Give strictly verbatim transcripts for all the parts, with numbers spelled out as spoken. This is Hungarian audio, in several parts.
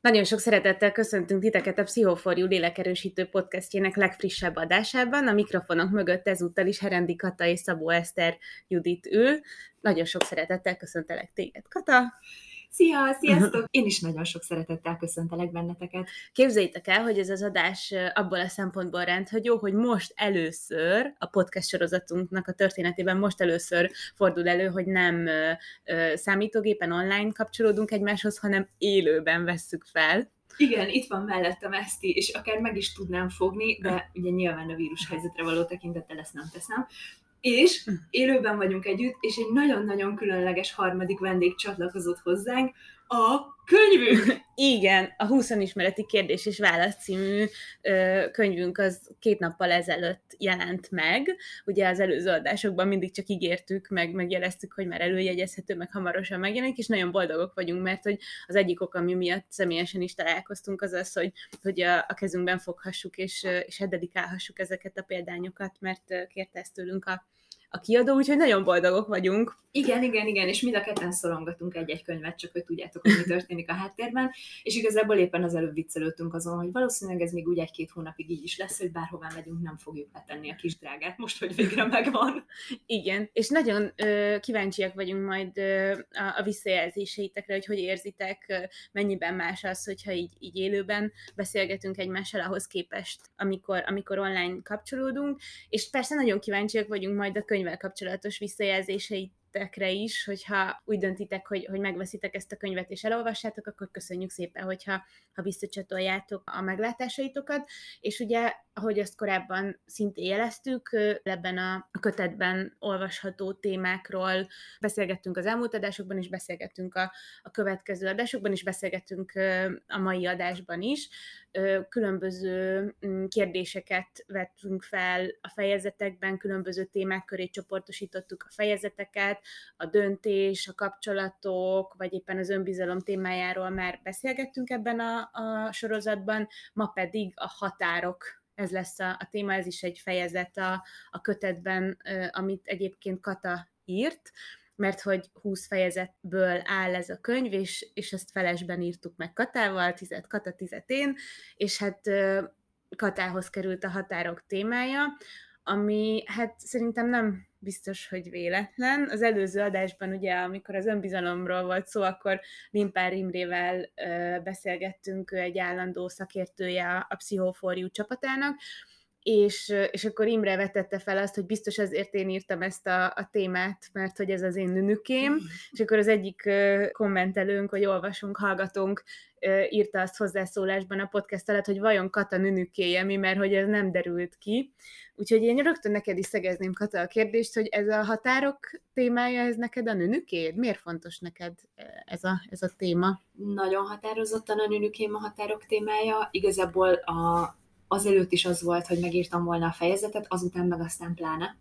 Nagyon sok szeretettel köszöntünk titeket a Psycho for You lélekerősítő podcastjének legfrissebb adásában. A mikrofonok mögött ezúttal is Herendi Kata és Szabó Eszter Judit ül. Nagyon sok szeretettel köszöntelek téged, Kata! Szia, sziasztok! Én is nagyon sok szeretettel köszöntelek benneteket. Képzeljétek el, hogy ez az adás abból a szempontból rendhagyó, hogy most először a podcast sorozatunknak a történetében most először fordul elő, hogy nem számítógépen online kapcsolódunk egymáshoz, hanem élőben vesszük fel. Igen, itt van mellettem Eszti, és akár meg is tudnám fogni, de ugye nyilván a vírus helyzetre való tekintettel ezt nem teszem. És élőben vagyunk együtt, és egy nagyon-nagyon különleges harmadik vendég csatlakozott hozzánk, a könyvünk! Igen, a húsz önismereti kérdés és válasz című ö, könyvünk az két nappal ezelőtt jelent meg. Ugye az előző adásokban mindig csak ígértük, meg megjeleztük, hogy már előjegyezhető, meg hamarosan megjelenik, és nagyon boldogok vagyunk, mert hogy az egyik ok, ami miatt személyesen is találkoztunk, az az, hogy, hogy a, a kezünkben foghassuk, és, és dedikálhassuk ezeket a példányokat, mert kérte ezt tőlünk a a kiadó, úgyhogy nagyon boldogok vagyunk. Igen, igen, igen, és mind a ketten szorongatunk egy-egy könyvet, csak hogy tudjátok, hogy mi történik a háttérben, és igazából éppen az előbb viccelődtünk azon, hogy valószínűleg ez még úgy egy-két hónapig így is lesz, hogy bárhová megyünk, nem fogjuk letenni a kis drágát, most, hogy végre megvan. Igen, és nagyon ö, kíváncsiak vagyunk majd ö, a, a visszajelzéseitekre, hogy hogy érzitek, ö, mennyiben más az, hogyha így, így élőben beszélgetünk egymással ahhoz képest, amikor, amikor online kapcsolódunk, és persze nagyon kíváncsiak vagyunk majd a könyvvel kapcsolatos visszajelzéseitekre is, hogyha úgy döntitek, hogy, hogy megveszitek ezt a könyvet és elolvassátok, akkor köszönjük szépen, hogyha ha visszacsatoljátok a meglátásaitokat, és ugye, ahogy azt korábban szintén jeleztük, ebben a kötetben olvasható témákról beszélgettünk az elmúlt adásokban is, beszélgettünk a, a következő adásokban is, beszélgettünk a mai adásban is. Különböző kérdéseket vettünk fel a fejezetekben, különböző témák köré csoportosítottuk a fejezeteket, a döntés, a kapcsolatok, vagy éppen az önbizalom témájáról már beszélgettünk ebben a, a sorozatban, ma pedig a határok. Ez lesz a, a téma, ez is egy fejezet a, a kötetben, amit egyébként Kata írt, mert hogy húsz fejezetből áll ez a könyv, és, és ezt felesben írtuk meg Katával, tizet Kata, tizet én, és hát Katához került a határok témája, ami hát szerintem nem biztos, hogy véletlen. Az előző adásban ugye, amikor az önbizalomról volt szó, akkor Limpár Imrével ö, beszélgettünk, ő egy állandó szakértője a Psycho for You csapatának, és, és akkor Imre vetette fel azt, hogy biztos azért én írtam ezt a, a témát, mert hogy ez az én nünükém, mm. és akkor az egyik uh, kommentelőnk, vagy olvasónk, hallgatónk uh, írta azt hozzászólásban a podcast alatt, hogy vajon Kata nünükéje mi, mert hogy ez nem derült ki. Úgyhogy én rögtön neked is szegezném, Kata, a kérdést, hogy ez a határok témája, ez neked a nünükéd? Miért fontos neked ez a, ez a téma? Nagyon határozottan a nünükém a határok témája. Igazából a azelőtt is az volt, hogy megírtam volna a fejezetet, azután meg aztán pláne.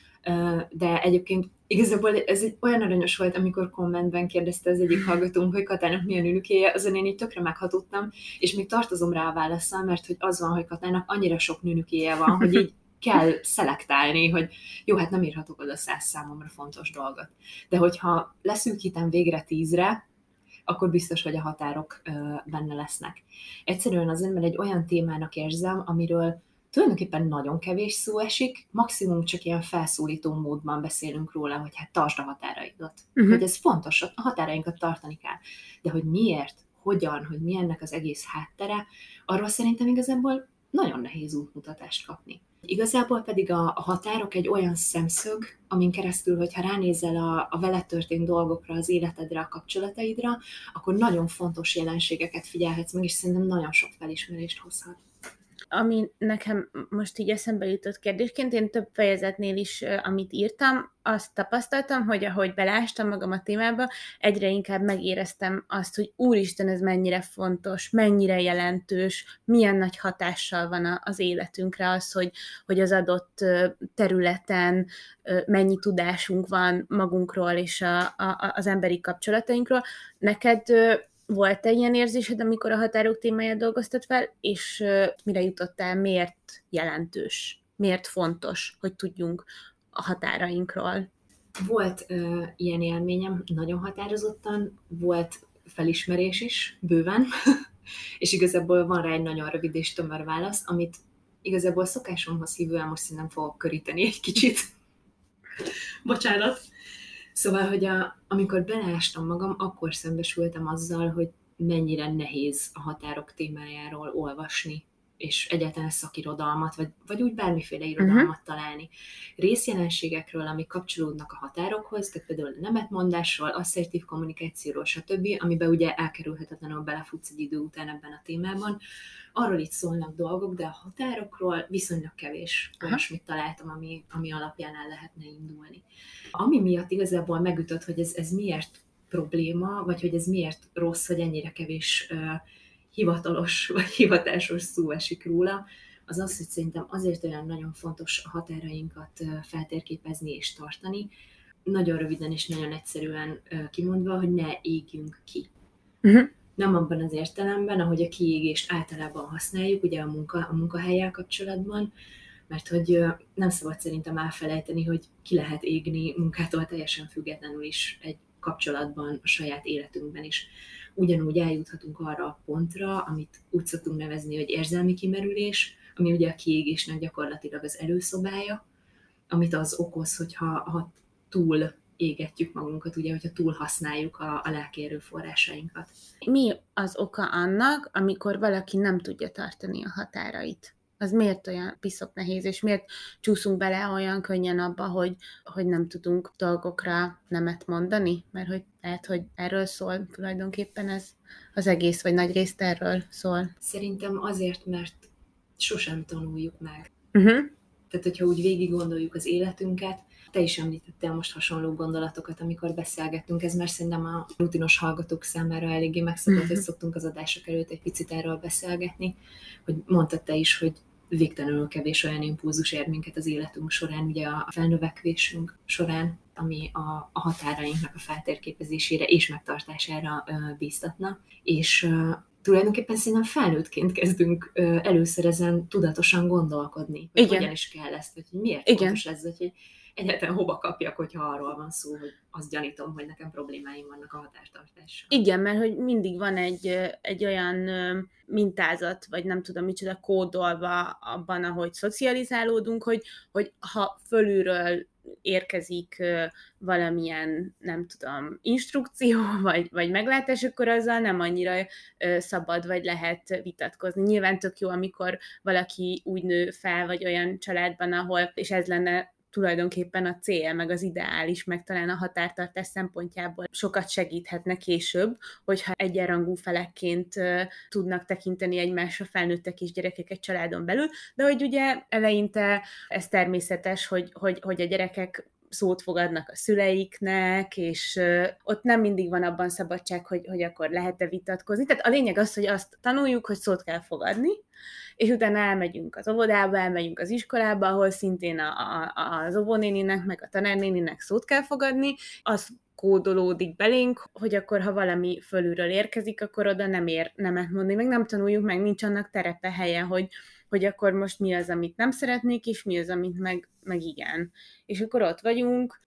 De egyébként igazából ez egy olyan aranyos volt, amikor kommentben kérdezte az egyik hallgatónk, hogy Katának milyen nünükéje, azon én így tökre meghatottam, és még tartozom rá a válaszsal, mert hogy az van, hogy Katának annyira sok nünükéje van, hogy így kell szelektálni, hogy jó, hát nem írhatok oda száz számomra fontos dolgot. De hogyha leszűkítem végre tízre, akkor biztos, hogy a határok ö, benne lesznek. Egyszerűen azért, mert egy olyan témának érzem, amiről tulajdonképpen nagyon kevés szó esik, maximum csak ilyen felszólító módban beszélünk róla, hogy hát tartsd a határaidat. Uh-huh. Hogy ez fontos, a határainkat tartani kell. De hogy miért, hogyan, hogy mi ennek az egész háttere, arról szerintem igazából nagyon nehéz útmutatást kapni. Igazából pedig a, a határok egy olyan szemszög, amin keresztül, hogyha ránézel a, a veled történt dolgokra, az életedre, a kapcsolataidra, akkor nagyon fontos jelenségeket figyelhetsz meg, és szerintem nagyon sok felismerést hozhat. Ami nekem most így eszembe jutott kérdésként, én több fejezetnél is, amit írtam, azt tapasztaltam, hogy ahogy belástam magam a témába, egyre inkább megéreztem azt, hogy úristen, ez mennyire fontos, mennyire jelentős, milyen nagy hatással van az életünkre az, hogy, hogy az adott területen mennyi tudásunk van magunkról és a, a, az emberi kapcsolatainkról. Neked volt-e ilyen érzésed, amikor a határok témáját dolgoztad fel, és uh, mire jutottál, miért jelentős, miért fontos, hogy tudjunk a határainkról? Volt uh, ilyen élményem, nagyon határozottan, volt felismerés is, bőven, és igazából van rá egy nagyon rövid és tömör válasz, amit igazából szokásomhoz hívően most szerintem fogok köríteni egy kicsit. Bocsánat. Szóval, hogy a, amikor beleástam magam, akkor szembesültem azzal, hogy mennyire nehéz a határok témájáról olvasni, és egyáltalán szakirodalmat, vagy, vagy úgy bármiféle irodalmat uh-huh. találni. Részjelenségekről, amik kapcsolódnak a határokhoz, tehát például a nemetmondásról, asszertív kommunikációról, stb., amiben ugye elkerülhetetlenül belefutsz egy idő után ebben a témában. Arról itt szólnak dolgok, de a határokról viszonylag kevés olyasmit találtam, ami, ami alapján el lehetne indulni. Ami miatt igazából megütött, hogy ez, ez miért probléma, vagy hogy ez miért rossz, hogy ennyire kevés uh, hivatalos vagy hivatásos szó esik róla, az az, hogy szerintem azért olyan nagyon fontos a határainkat feltérképezni és tartani, nagyon röviden és nagyon egyszerűen kimondva, hogy ne égjünk ki. Uh-huh. Nem abban az értelemben, ahogy a kiégést általában használjuk, ugye a, munka, a munkahellyel kapcsolatban, mert hogy nem szabad szerintem elfelejteni, hogy ki lehet égni munkától teljesen függetlenül is egy kapcsolatban, a saját életünkben is. Ugyanúgy eljuthatunk arra a pontra, amit úgy szoktunk nevezni, hogy érzelmi kimerülés, ami ugye a kiégésnek gyakorlatilag az előszobája, amit az okoz, hogyha ha túl égetjük magunkat, ugye, hogyha túl használjuk a, a lelki erőforrásainkat. Mi az oka annak, amikor valaki nem tudja tartani a határait? Az miért olyan piszok nehéz, és miért csúszunk bele olyan könnyen abba, hogy, hogy nem tudunk dolgokra nemet mondani? Mert hogy lehet, hogy erről szól tulajdonképpen ez az egész, vagy nagy részt erről szól. Szerintem azért, mert sosem tanuljuk meg. Uh-huh. Tehát, hogyha úgy végig gondoljuk az életünket, te is említettél most hasonló gondolatokat, amikor beszélgettünk, ez már szerintem a rutinos hallgatók számára eléggé megszokott, hogy szoktunk az adások előtt egy picit erről beszélgetni, hogy mondtad te is, hogy végtelenül kevés olyan impulzus ér minket az életünk során, ugye a felnövekvésünk során, ami a, a határainknak a feltérképezésére és megtartására uh, bíztatna. És uh, tulajdonképpen szerintem felnőttként kezdünk uh, először ezen tudatosan gondolkodni, hogy hogyan is kell ezt, hogy miért Igen. fontos ez, hogy egyáltalán hova kapjak, hogyha arról van szó, hogy azt gyanítom, hogy nekem problémáim vannak a határtartással. Igen, mert hogy mindig van egy, egy olyan mintázat, vagy nem tudom micsoda kódolva abban, ahogy szocializálódunk, hogy, hogy ha fölülről érkezik valamilyen, nem tudom, instrukció, vagy, vagy meglátás, akkor azzal nem annyira szabad, vagy lehet vitatkozni. Nyilván tök jó, amikor valaki úgy nő fel, vagy olyan családban, ahol, és ez lenne tulajdonképpen a cél, meg az ideális, meg talán a határtartás szempontjából sokat segíthetne később, hogyha egyenrangú felekként uh, tudnak tekinteni egymásra felnőttek és gyerekek egy családon belül, de hogy ugye eleinte ez természetes, hogy, hogy, hogy a gyerekek szót fogadnak a szüleiknek, és uh, ott nem mindig van abban szabadság, hogy, hogy akkor lehet-e vitatkozni. Tehát a lényeg az, hogy azt tanuljuk, hogy szót kell fogadni, és utána elmegyünk az óvodába, elmegyünk az iskolába, ahol szintén a, a, az óvónéninek, meg a tanárnéninek szót kell fogadni, az kódolódik belénk, hogy akkor, ha valami fölülről érkezik, akkor oda nem ér nemet mondani, meg nem tanuljuk meg, nincs annak terepe, helye, hogy, hogy akkor most mi az, amit nem szeretnék, és mi az, amit meg, meg igen. És akkor ott vagyunk,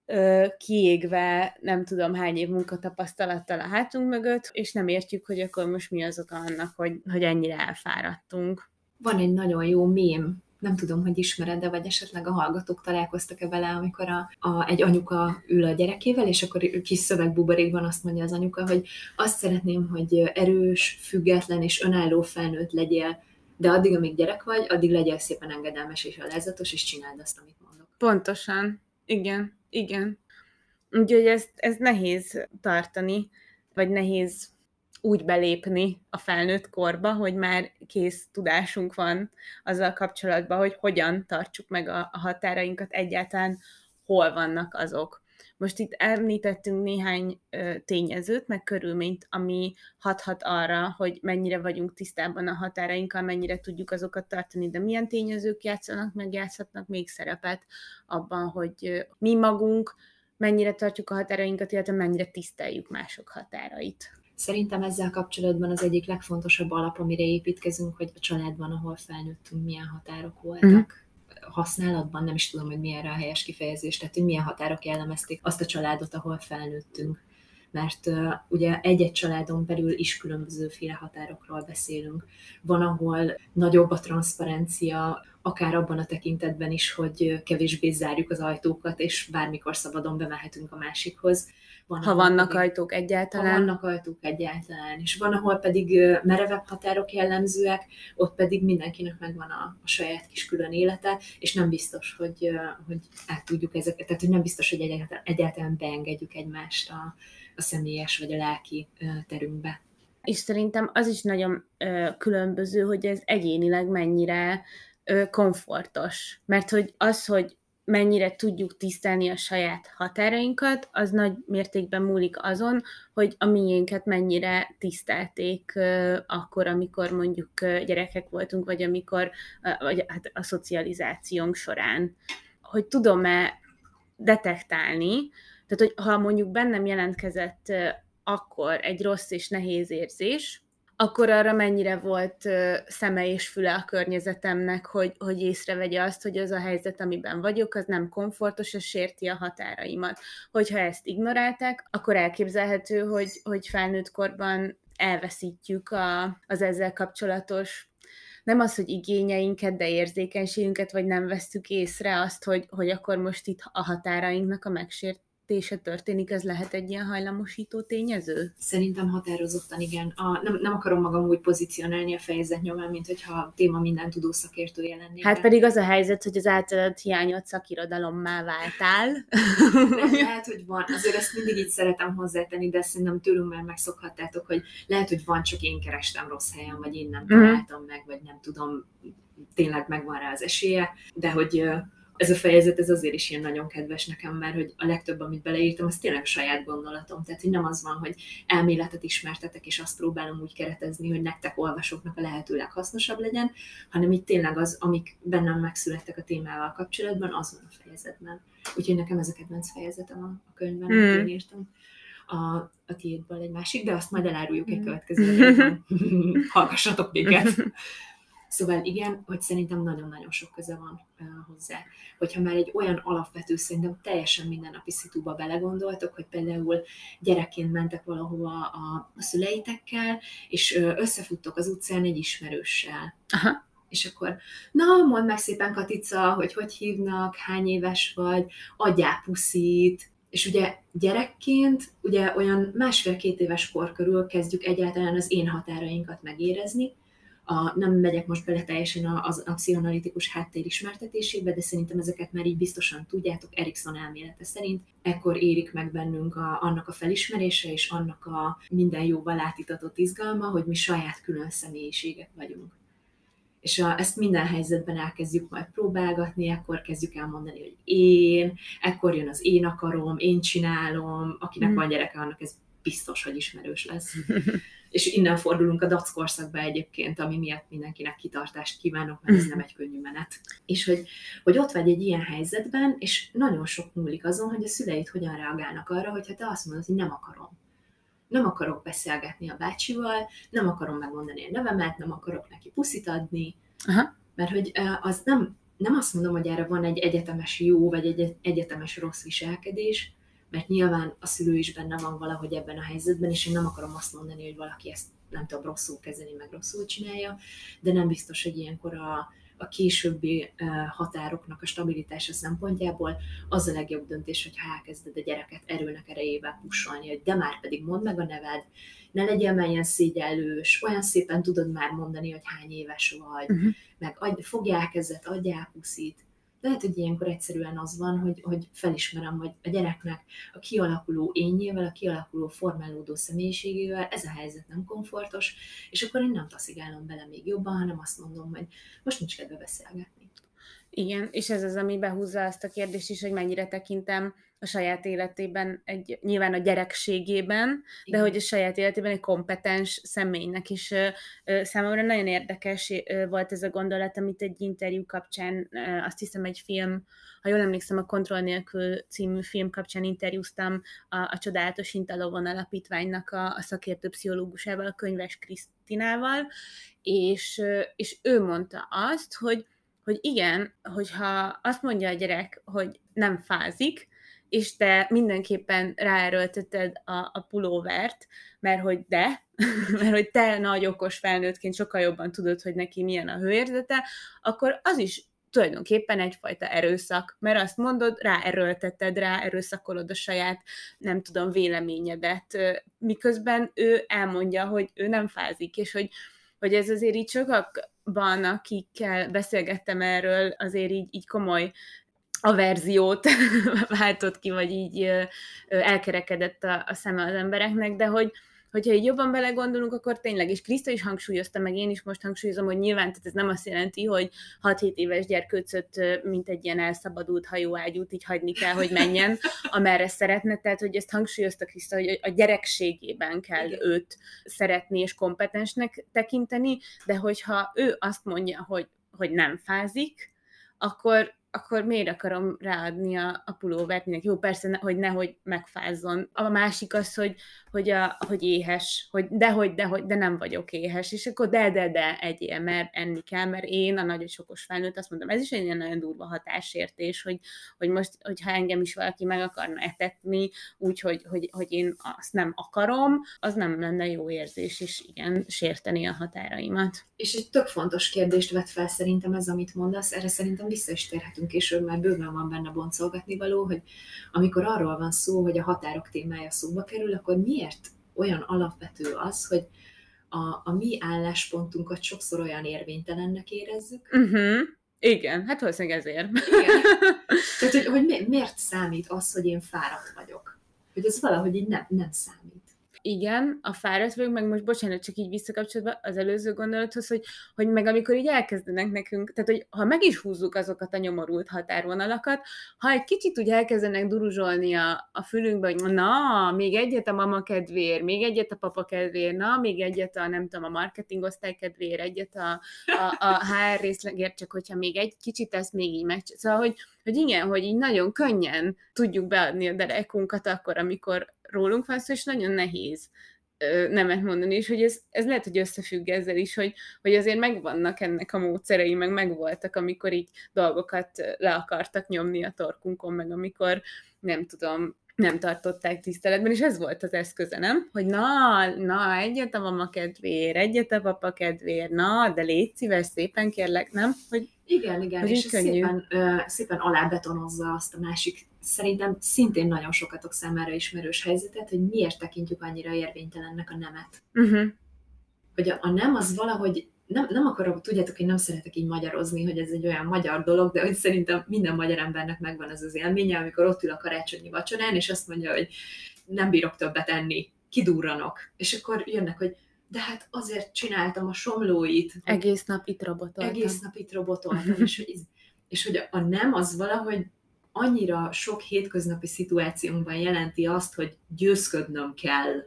kiégve nem tudom hány év munkatapasztalattal a hátunk mögött, és nem értjük, hogy akkor most mi az oka annak, hogy, hogy ennyire elfáradtunk. Van egy nagyon jó mém, nem tudom, hogy ismered, de vagy esetleg a hallgatók találkoztak-e vele, amikor a, a, egy anyuka ül a gyerekével, és akkor kis szövegbuborékban azt mondja az anyuka, hogy azt szeretném, hogy erős, független és önálló felnőtt legyél, de addig, amíg gyerek vagy, addig legyél szépen engedelmes és alázatos, és csináld azt, amit mondok. Pontosan. Igen. Igen. Úgyhogy ezt, ez nehéz tartani, vagy nehéz úgy belépni a felnőtt korba, hogy már kész tudásunk van azzal kapcsolatban, hogy hogyan tartsuk meg a, a határainkat, egyáltalán hol vannak azok. Most itt említettünk néhány ö, tényezőt, meg körülményt, ami hathat arra, hogy mennyire vagyunk tisztában a határainkkal, mennyire tudjuk azokat tartani, de milyen tényezők játszanak, meg játszhatnak még szerepet abban, hogy ö, mi magunk mennyire tartjuk a határainkat, illetve mennyire tiszteljük mások határait. Szerintem ezzel kapcsolatban az egyik legfontosabb alap, amire építkezünk, hogy a családban, ahol felnőttünk, milyen határok voltak. Mm. Használatban nem is tudom, hogy milyen rá a helyes kifejezés, tehát hogy milyen határok jellemezték azt a családot, ahol felnőttünk. mert uh, ugye egy-egy családon belül is különbözőféle határokról beszélünk. Van, ahol nagyobb a transzparencia, akár abban a tekintetben is, hogy kevésbé zárjuk az ajtókat, és bármikor szabadon bemehetünk a másikhoz. Van, ha vannak pedig, ajtók egyáltalán. Ha vannak ajtók egyáltalán. És van, ahol pedig merevebb határok jellemzőek, ott pedig mindenkinek megvan a, a saját kis külön élete, és nem biztos, hogy, hogy át tudjuk ezeket, tehát hogy nem biztos, hogy egyáltalán, egyáltalán beengedjük egymást a, a személyes vagy a lelki terünkbe. És szerintem az is nagyon ö, különböző, hogy ez egyénileg mennyire ö, komfortos. Mert hogy az, hogy mennyire tudjuk tisztelni a saját határainkat, az nagy mértékben múlik azon, hogy a miénket mennyire tisztelték uh, akkor, amikor mondjuk uh, gyerekek voltunk, vagy amikor uh, vagy, hát a szocializációnk során. Hogy tudom-e detektálni, tehát hogy ha mondjuk bennem jelentkezett uh, akkor egy rossz és nehéz érzés, akkor arra mennyire volt uh, szeme és füle a környezetemnek, hogy, hogy észrevegye azt, hogy az a helyzet, amiben vagyok, az nem komfortos, az sérti a határaimat. Hogyha ezt ignorálták, akkor elképzelhető, hogy, hogy felnőtt korban elveszítjük a, az ezzel kapcsolatos, nem az, hogy igényeinket, de érzékenységünket, vagy nem vesszük észre azt, hogy, hogy akkor most itt a határainknak a megsért történik, ez lehet egy ilyen hajlamosító tényező? Szerintem határozottan igen. A, nem, nem akarom magam úgy pozícionálni a fejezet nyomán, mint hogyha a téma minden tudó szakértője lennék. Hát pedig az a helyzet, hogy az általad hiányolt szakirodalommá váltál. Nem, lehet, hogy van. Azért ezt mindig így szeretem hozzátenni, de szerintem tőlünk már megszokhattátok, hogy lehet, hogy van, csak én kerestem rossz helyen, vagy én nem találtam mm. meg, vagy nem tudom, tényleg megvan rá az esélye, de hogy ez a fejezet, ez azért is ilyen nagyon kedves nekem, mert hogy a legtöbb, amit beleírtam, az tényleg a saját gondolatom. Tehát, hogy nem az van, hogy elméletet ismertetek, és azt próbálom úgy keretezni, hogy nektek olvasóknak a lehető leghasznosabb legyen, hanem itt tényleg az, amik bennem megszülettek a témával kapcsolatban, az van a fejezetben. Úgyhogy nekem ez a kedvenc fejezetem a, a könyvben, mm. amit én írtam. A, a tiédből egy másik, de azt majd eláruljuk egy következő. Hallgassatok minket! Szóval igen, hogy szerintem nagyon-nagyon sok köze van uh, hozzá. Hogyha már egy olyan alapvető, szerintem teljesen mindennapi szitúba belegondoltok, hogy például gyerekként mentek valahova a, a szüleitekkel, és uh, összefuttok az utcán egy ismerőssel. Aha. És akkor, na, mondd meg szépen, Katica, hogy hogy hívnak, hány éves vagy, adjál puszit. És ugye gyerekként, ugye olyan másfél-két éves kor körül kezdjük egyáltalán az én határainkat megérezni. A, nem megyek most bele teljesen a, a, a pszichoanalitikus háttér ismertetésébe, de szerintem ezeket már így biztosan tudjátok, Erikson elmélete szerint. Ekkor érik meg bennünk a, annak a felismerése és annak a minden jóval átitatott izgalma, hogy mi saját külön személyiségek vagyunk. És a, ezt minden helyzetben elkezdjük majd próbálgatni, ekkor kezdjük el mondani, hogy én, ekkor jön az én akarom, én csinálom, akinek mm. van gyereke, annak ez biztos, hogy ismerős lesz. És innen fordulunk a dac korszakba egyébként, ami miatt mindenkinek kitartást kívánok, mert ez nem egy könnyű menet. És hogy, hogy ott vagy egy ilyen helyzetben, és nagyon sok múlik azon, hogy a szüleid hogyan reagálnak arra, hogyha te azt mondod, hogy nem akarom. Nem akarok beszélgetni a bácsival, nem akarom megmondani a nevemet, nem akarok neki puszit adni, aha. Mert hogy az nem, nem azt mondom, hogy erre van egy egyetemes jó, vagy egy egyetemes rossz viselkedés, mert nyilván a szülő is benne van valahogy ebben a helyzetben, és én nem akarom azt mondani, hogy valaki ezt nem tudom rosszul kezeli, meg rosszul csinálja, de nem biztos, hogy ilyenkor a, a későbbi uh, határoknak a stabilitása szempontjából az a legjobb döntés, hogyha elkezded a gyereket erőnek erejével pusolni, hogy de már pedig mondd meg a neved, ne legyél már ilyen szégyellős, olyan szépen tudod már mondani, hogy hány éves vagy, uh-huh. meg adj, fogjál kezet, adjál puszit. Lehet, hogy ilyenkor egyszerűen az van, hogy, hogy felismerem, hogy a gyereknek a kialakuló énjével, a kialakuló formálódó személyiségével ez a helyzet nem komfortos, és akkor én nem taszigálom bele még jobban, hanem azt mondom, hogy most nincs kedve beszélgetni. Igen, és ez az, ami behúzza azt a kérdést is, hogy mennyire tekintem a saját életében, egy, nyilván a gyerekségében, igen. De hogy a saját életében egy kompetens személynek is. Ö, ö, számomra nagyon érdekes ö, volt ez a gondolat, amit egy interjú kapcsán, ö, azt hiszem egy film, ha jól emlékszem, a Kontroll nélkül című film kapcsán interjúztam a, a Csodálatos Intalovon alapítványnak a, a szakértő pszichológusával, a Könyves Krisztinával, és, ö, és ő mondta azt, hogy hogy igen, hogyha azt mondja a gyerek, hogy nem fázik, és te mindenképpen ráerőlteted a, a pulóvert, mert hogy de, mert hogy te nagy okos felnőttként sokkal jobban tudod, hogy neki milyen a hőérzete, akkor az is tulajdonképpen egyfajta erőszak, mert azt mondod, ráerőlteted, ráerőszakolod a saját, nem tudom, véleményedet, miközben ő elmondja, hogy ő nem fázik, és hogy, hogy ez azért így sokakban, akikkel beszélgettem erről, azért így, így komoly averziót váltott ki, vagy így elkerekedett a, a szeme az embereknek, de hogy hogyha így jobban belegondolunk, akkor tényleg, és Kriszta is hangsúlyozta, meg én is most hangsúlyozom, hogy nyilván tehát ez nem azt jelenti, hogy hat-hét éves gyerkőcöt, mint egy ilyen elszabadult hajóágyút így hagyni kell, hogy menjen, amerre szeretne, tehát hogy ezt hangsúlyozta Kriszta, hogy a gyerekségében kell Igen. őt szeretni és kompetensnek tekinteni, de hogyha ő azt mondja, hogy, hogy nem fázik, akkor akkor miért akarom ráadni a, a pulóvert mindenki? Jó, persze, ne, hogy nehogy megfázzon. A másik az, hogy, hogy, a, hogy éhes, hogy dehogy, dehogy, de nem vagyok éhes, és akkor de, de, de egyél, mert enni kell, mert én, a nagyon sokos felnőtt, azt mondom, ez is egy ilyen nagyon durva hatásértés, hogy, hogy most, hogyha engem is valaki meg akarna etetni, úgyhogy hogy, hogy én azt nem akarom, az nem lenne jó érzés, és igen, sérteni a határaimat. És egy tök fontos kérdést vet fel szerintem ez, amit mondasz, erre szerintem vissza is térhetünk később, mert bőven van benne boncolgatni való, hogy amikor arról van szó, hogy a határok témája szóba kerül, akkor miért olyan alapvető az, hogy a, a mi álláspontunkat sokszor olyan érvénytelennek érezzük? Uh-huh. Igen, hát valószínűleg ezért. Igen. Tehát, hogy, hogy mi, miért számít az, hogy én fáradt vagyok? Hogy ez valahogy így nem, nem számít. Igen, a fáradt vagyok, meg most bocsánat, csak így visszakapcsolatban az előző gondolathoz, hogy, hogy meg amikor így elkezdenek nekünk, tehát hogy ha meg is húzzuk azokat a nyomorult határvonalakat, ha egy kicsit úgy elkezdenek duruzsolni a, a fülünkbe, hogy na, még egyet a mama kedvéért, még egyet a papa kedvéért, na, még egyet a, nem tudom, a marketingosztály kedvéért, egyet a, a, a há er részlegért, csak hogyha még egy kicsit ezt még így meg... Szóval, hogy, hogy igen, hogy így nagyon könnyen tudjuk beadni a derekunkat akkor, amikor rólunk van szó, és nagyon nehéz ö, nemet mondani, és hogy ez, ez lehet, hogy összefügg ezzel is, hogy, hogy azért megvannak ennek a módszerei, meg megvoltak, amikor így dolgokat le akartak nyomni a torkunkon, meg amikor, nem tudom, nem tartották tiszteletben, és ez volt az eszköze, nem? Hogy na, na, egyet a mama kedvéért, egyet a papa kedvéért, na, de légy szíves, szépen kérlek, nem? Hogy, igen, igen, hogy és szépen, ö, szépen alábetonozza azt a másik, szerintem szintén nagyon sokatok számára ismerős helyzetet, hogy miért tekintjük annyira érvénytelennek a nemet. Uh-huh. Hogy a, a nem az valahogy, nem, nem akarok, tudjátok, hogy nem szeretek így magyarozni, hogy ez egy olyan magyar dolog, de hogy szerintem minden magyar embernek megvan ez az élménye, amikor ott ül a karácsonyi vacsorán, és azt mondja, hogy nem bírok többet enni, kidurranok. És akkor jönnek, hogy de hát azért csináltam a somlóit. Egész nap itt robotoltam. Egész nap itt robotoltam, és hogy, és hogy a nem az valahogy annyira sok hétköznapi szituációnkban jelenti azt, hogy győzködnöm kell.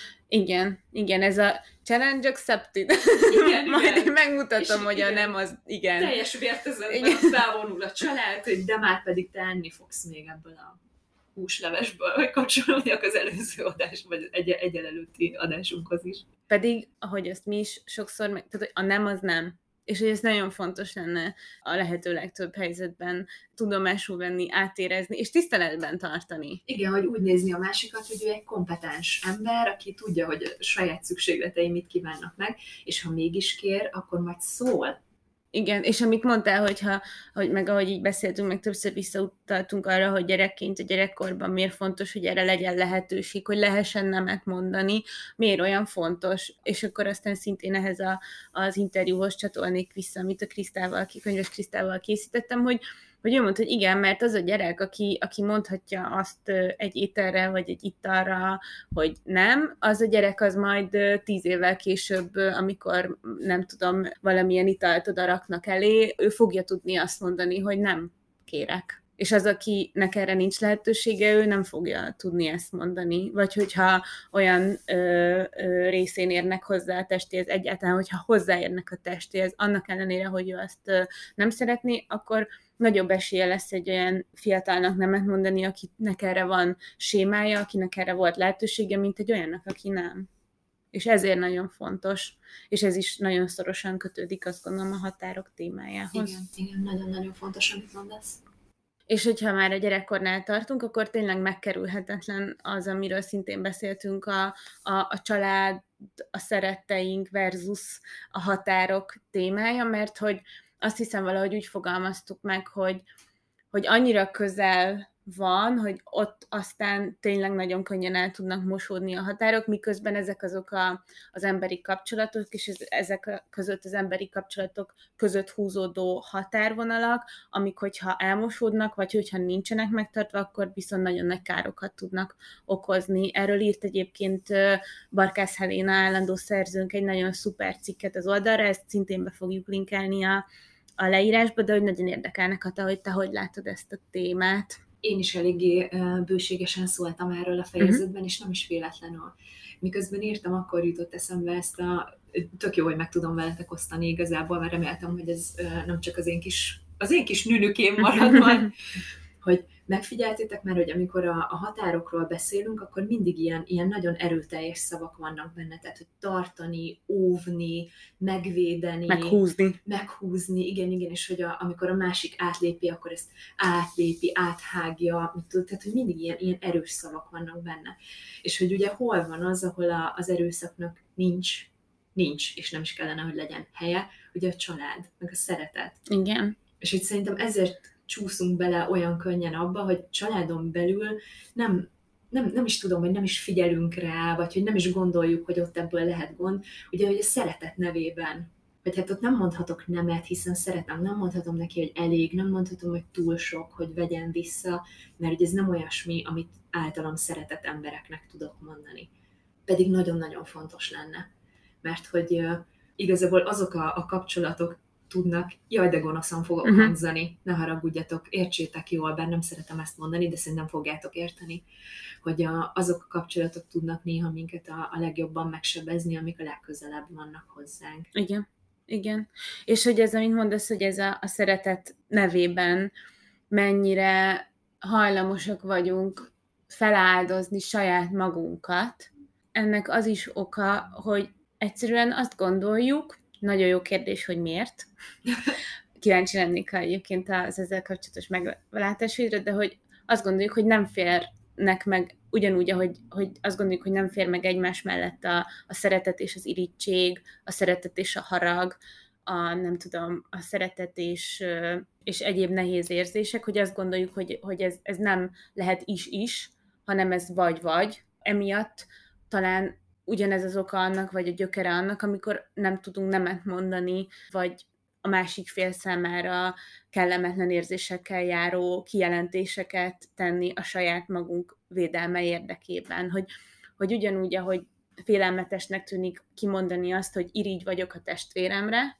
Igen, igen, ez a challenge accepted. Igen, Majd igen. én megmutatom, és hogy igen, a nem az, igen. Teljes vértezetben felvonul a család, hogy de már pedig te enni fogsz még ebből a húslevesből, hogy kapcsolódjak az előző adás, vagy egy, egyel előtti adásunkhoz is. Pedig, ahogy ezt mi is sokszor, meg, tehát a nem az nem. És hogy ez nagyon fontos lenne a lehető legtöbb helyzetben tudomásul venni, átérezni, és tiszteletben tartani. Igen, hogy úgy nézni a másikat, hogy ő egy kompetens ember, aki tudja, hogy a saját szükségletei mit kívánnak meg, és ha mégis kér, akkor majd szól. Igen, és amit mondtál, hogyha, hogy meg ahogy így beszéltünk, meg többször visszautaltunk arra, hogy gyerekként, a gyerekkorban miért fontos, hogy erre legyen lehetőség, hogy lehessen nemet mondani, miért olyan fontos, és akkor aztán szintén ehhez a, az interjúhoz csatolnék vissza, amit a Krisztával, könyves Krisztával készítettem, hogy hogy ő mondta, hogy igen, mert az a gyerek, aki, aki mondhatja azt egy ételre, vagy egy italra, hogy nem, az a gyerek az majd tíz évvel később, amikor nem tudom, valamilyen italt oda raknak elé, ő fogja tudni azt mondani, hogy nem kérek. És az, akinek erre nincs lehetősége, ő nem fogja tudni ezt mondani. Vagy hogyha olyan ö, ö, részén érnek hozzá a testéhez, egyáltalán, hogyha hozzáérnek a testéhez, annak ellenére, hogy ő azt ö, nem szeretné, akkor nagyobb esélye lesz egy olyan fiatalnak nemet mondani, akinek erre van sémája, akinek erre volt lehetősége, mint egy olyannak, aki nem. És ezért nagyon fontos, és ez is nagyon szorosan kötődik, azt gondolom, a határok témájához. Igen, igen, nagyon-nagyon fontos, amit mondasz. És hogyha már a gyerekkornál tartunk, akkor tényleg megkerülhetetlen az, amiről szintén beszéltünk, a, a, a család, a szeretteink versus a határok témája, mert hogy azt hiszem valahogy úgy fogalmaztuk meg, hogy, hogy annyira közel van, hogy ott aztán tényleg nagyon könnyen el tudnak mosódni a határok, miközben ezek azok a, az emberi kapcsolatok, és ez, ezek között az emberi kapcsolatok között húzódó határvonalak, amik hogyha elmosódnak, vagy hogyha nincsenek megtartva, akkor viszont nagyon nagy károkat tudnak okozni. Erről írt egyébként Barkász Helena állandó szerzőnk egy nagyon szuper cikket az oldalra, ezt szintén be fogjuk linkelni a a leírásba, de hogy nagyon érdekelnek, Kata, hogy te hogy látod ezt a témát. Én is eléggé bőségesen szóltam erről a fejezetben, uh-huh. és nem is véletlenül. Miközben írtam, akkor jutott eszembe ezt a... Tök jó, hogy meg tudom veletek osztani igazából, mert reméltem, hogy ez nem csak az én kis, az én kis nünükém marad majd, hogy megfigyeltétek már, hogy amikor a, a határokról beszélünk, akkor mindig ilyen, ilyen nagyon erőteljes szavak vannak benne, tehát, hogy tartani, óvni, megvédeni, meghúzni. Meghúzni, igen, igen, és hogy a, amikor a másik átlépi, akkor ezt átlépi, áthágja, tehát, hogy mindig ilyen, ilyen erős szavak vannak benne. És hogy ugye hol van az, ahol a, az erőszaknak nincs, nincs, és nem is kellene, hogy legyen helye, ugye a család, meg a szeretet. Igen. És hogy szerintem ezért csúszunk bele olyan könnyen abba, hogy családon belül nem, nem, nem is tudom, hogy nem is figyelünk rá, vagy hogy nem is gondoljuk, hogy ott ebből lehet gond. Ugye, hogy a szeretet nevében, vagy hát ott nem mondhatok nemet, hiszen szeretem, nem mondhatom neki, hogy elég, nem mondhatom, hogy túl sok, hogy vegyen vissza, mert ugye ez nem olyasmi, amit általam szeretett embereknek tudok mondani. Pedig nagyon-nagyon fontos lenne. Mert hogy uh, igazából azok a, a kapcsolatok tudnak, jaj, de gonoszan fogok uh-huh. hangzani, ne haragudjatok, értsétek jól, bár nem szeretem ezt mondani, de szerintem fogjátok érteni, hogy a, azok a kapcsolatok tudnak néha minket a, a legjobban megsebezni, amik a legközelebb vannak hozzánk. Igen, igen. És hogy ez, amit mondasz, hogy ez a, a szeretet nevében mennyire hajlamosak vagyunk feláldozni saját magunkat, ennek az is oka, hogy egyszerűen azt gondoljuk, nagyon jó kérdés, hogy miért. Kíváncsi lennék egyébként az ezzel kapcsolatos meglátásaidra, de hogy azt gondoljuk, hogy nem férnek meg, ugyanúgy, ahogy hogy azt gondoljuk, hogy nem fér meg egymás mellett a, a szeretet és az irigység, a szeretet és a harag, a nem tudom, a szeretet és, és egyéb nehéz érzések, hogy azt gondoljuk, hogy, hogy ez, ez nem lehet is-is, hanem ez vagy-vagy. Emiatt talán ugyanez az oka annak, vagy a gyökere annak, amikor nem tudunk nemet mondani, vagy a másik fél számára kellemetlen érzésekkel járó kijelentéseket tenni a saját magunk védelme érdekében. Hogy, hogy ugyanúgy, ahogy félelmetesnek tűnik kimondani azt, hogy irigy vagyok a testvéremre,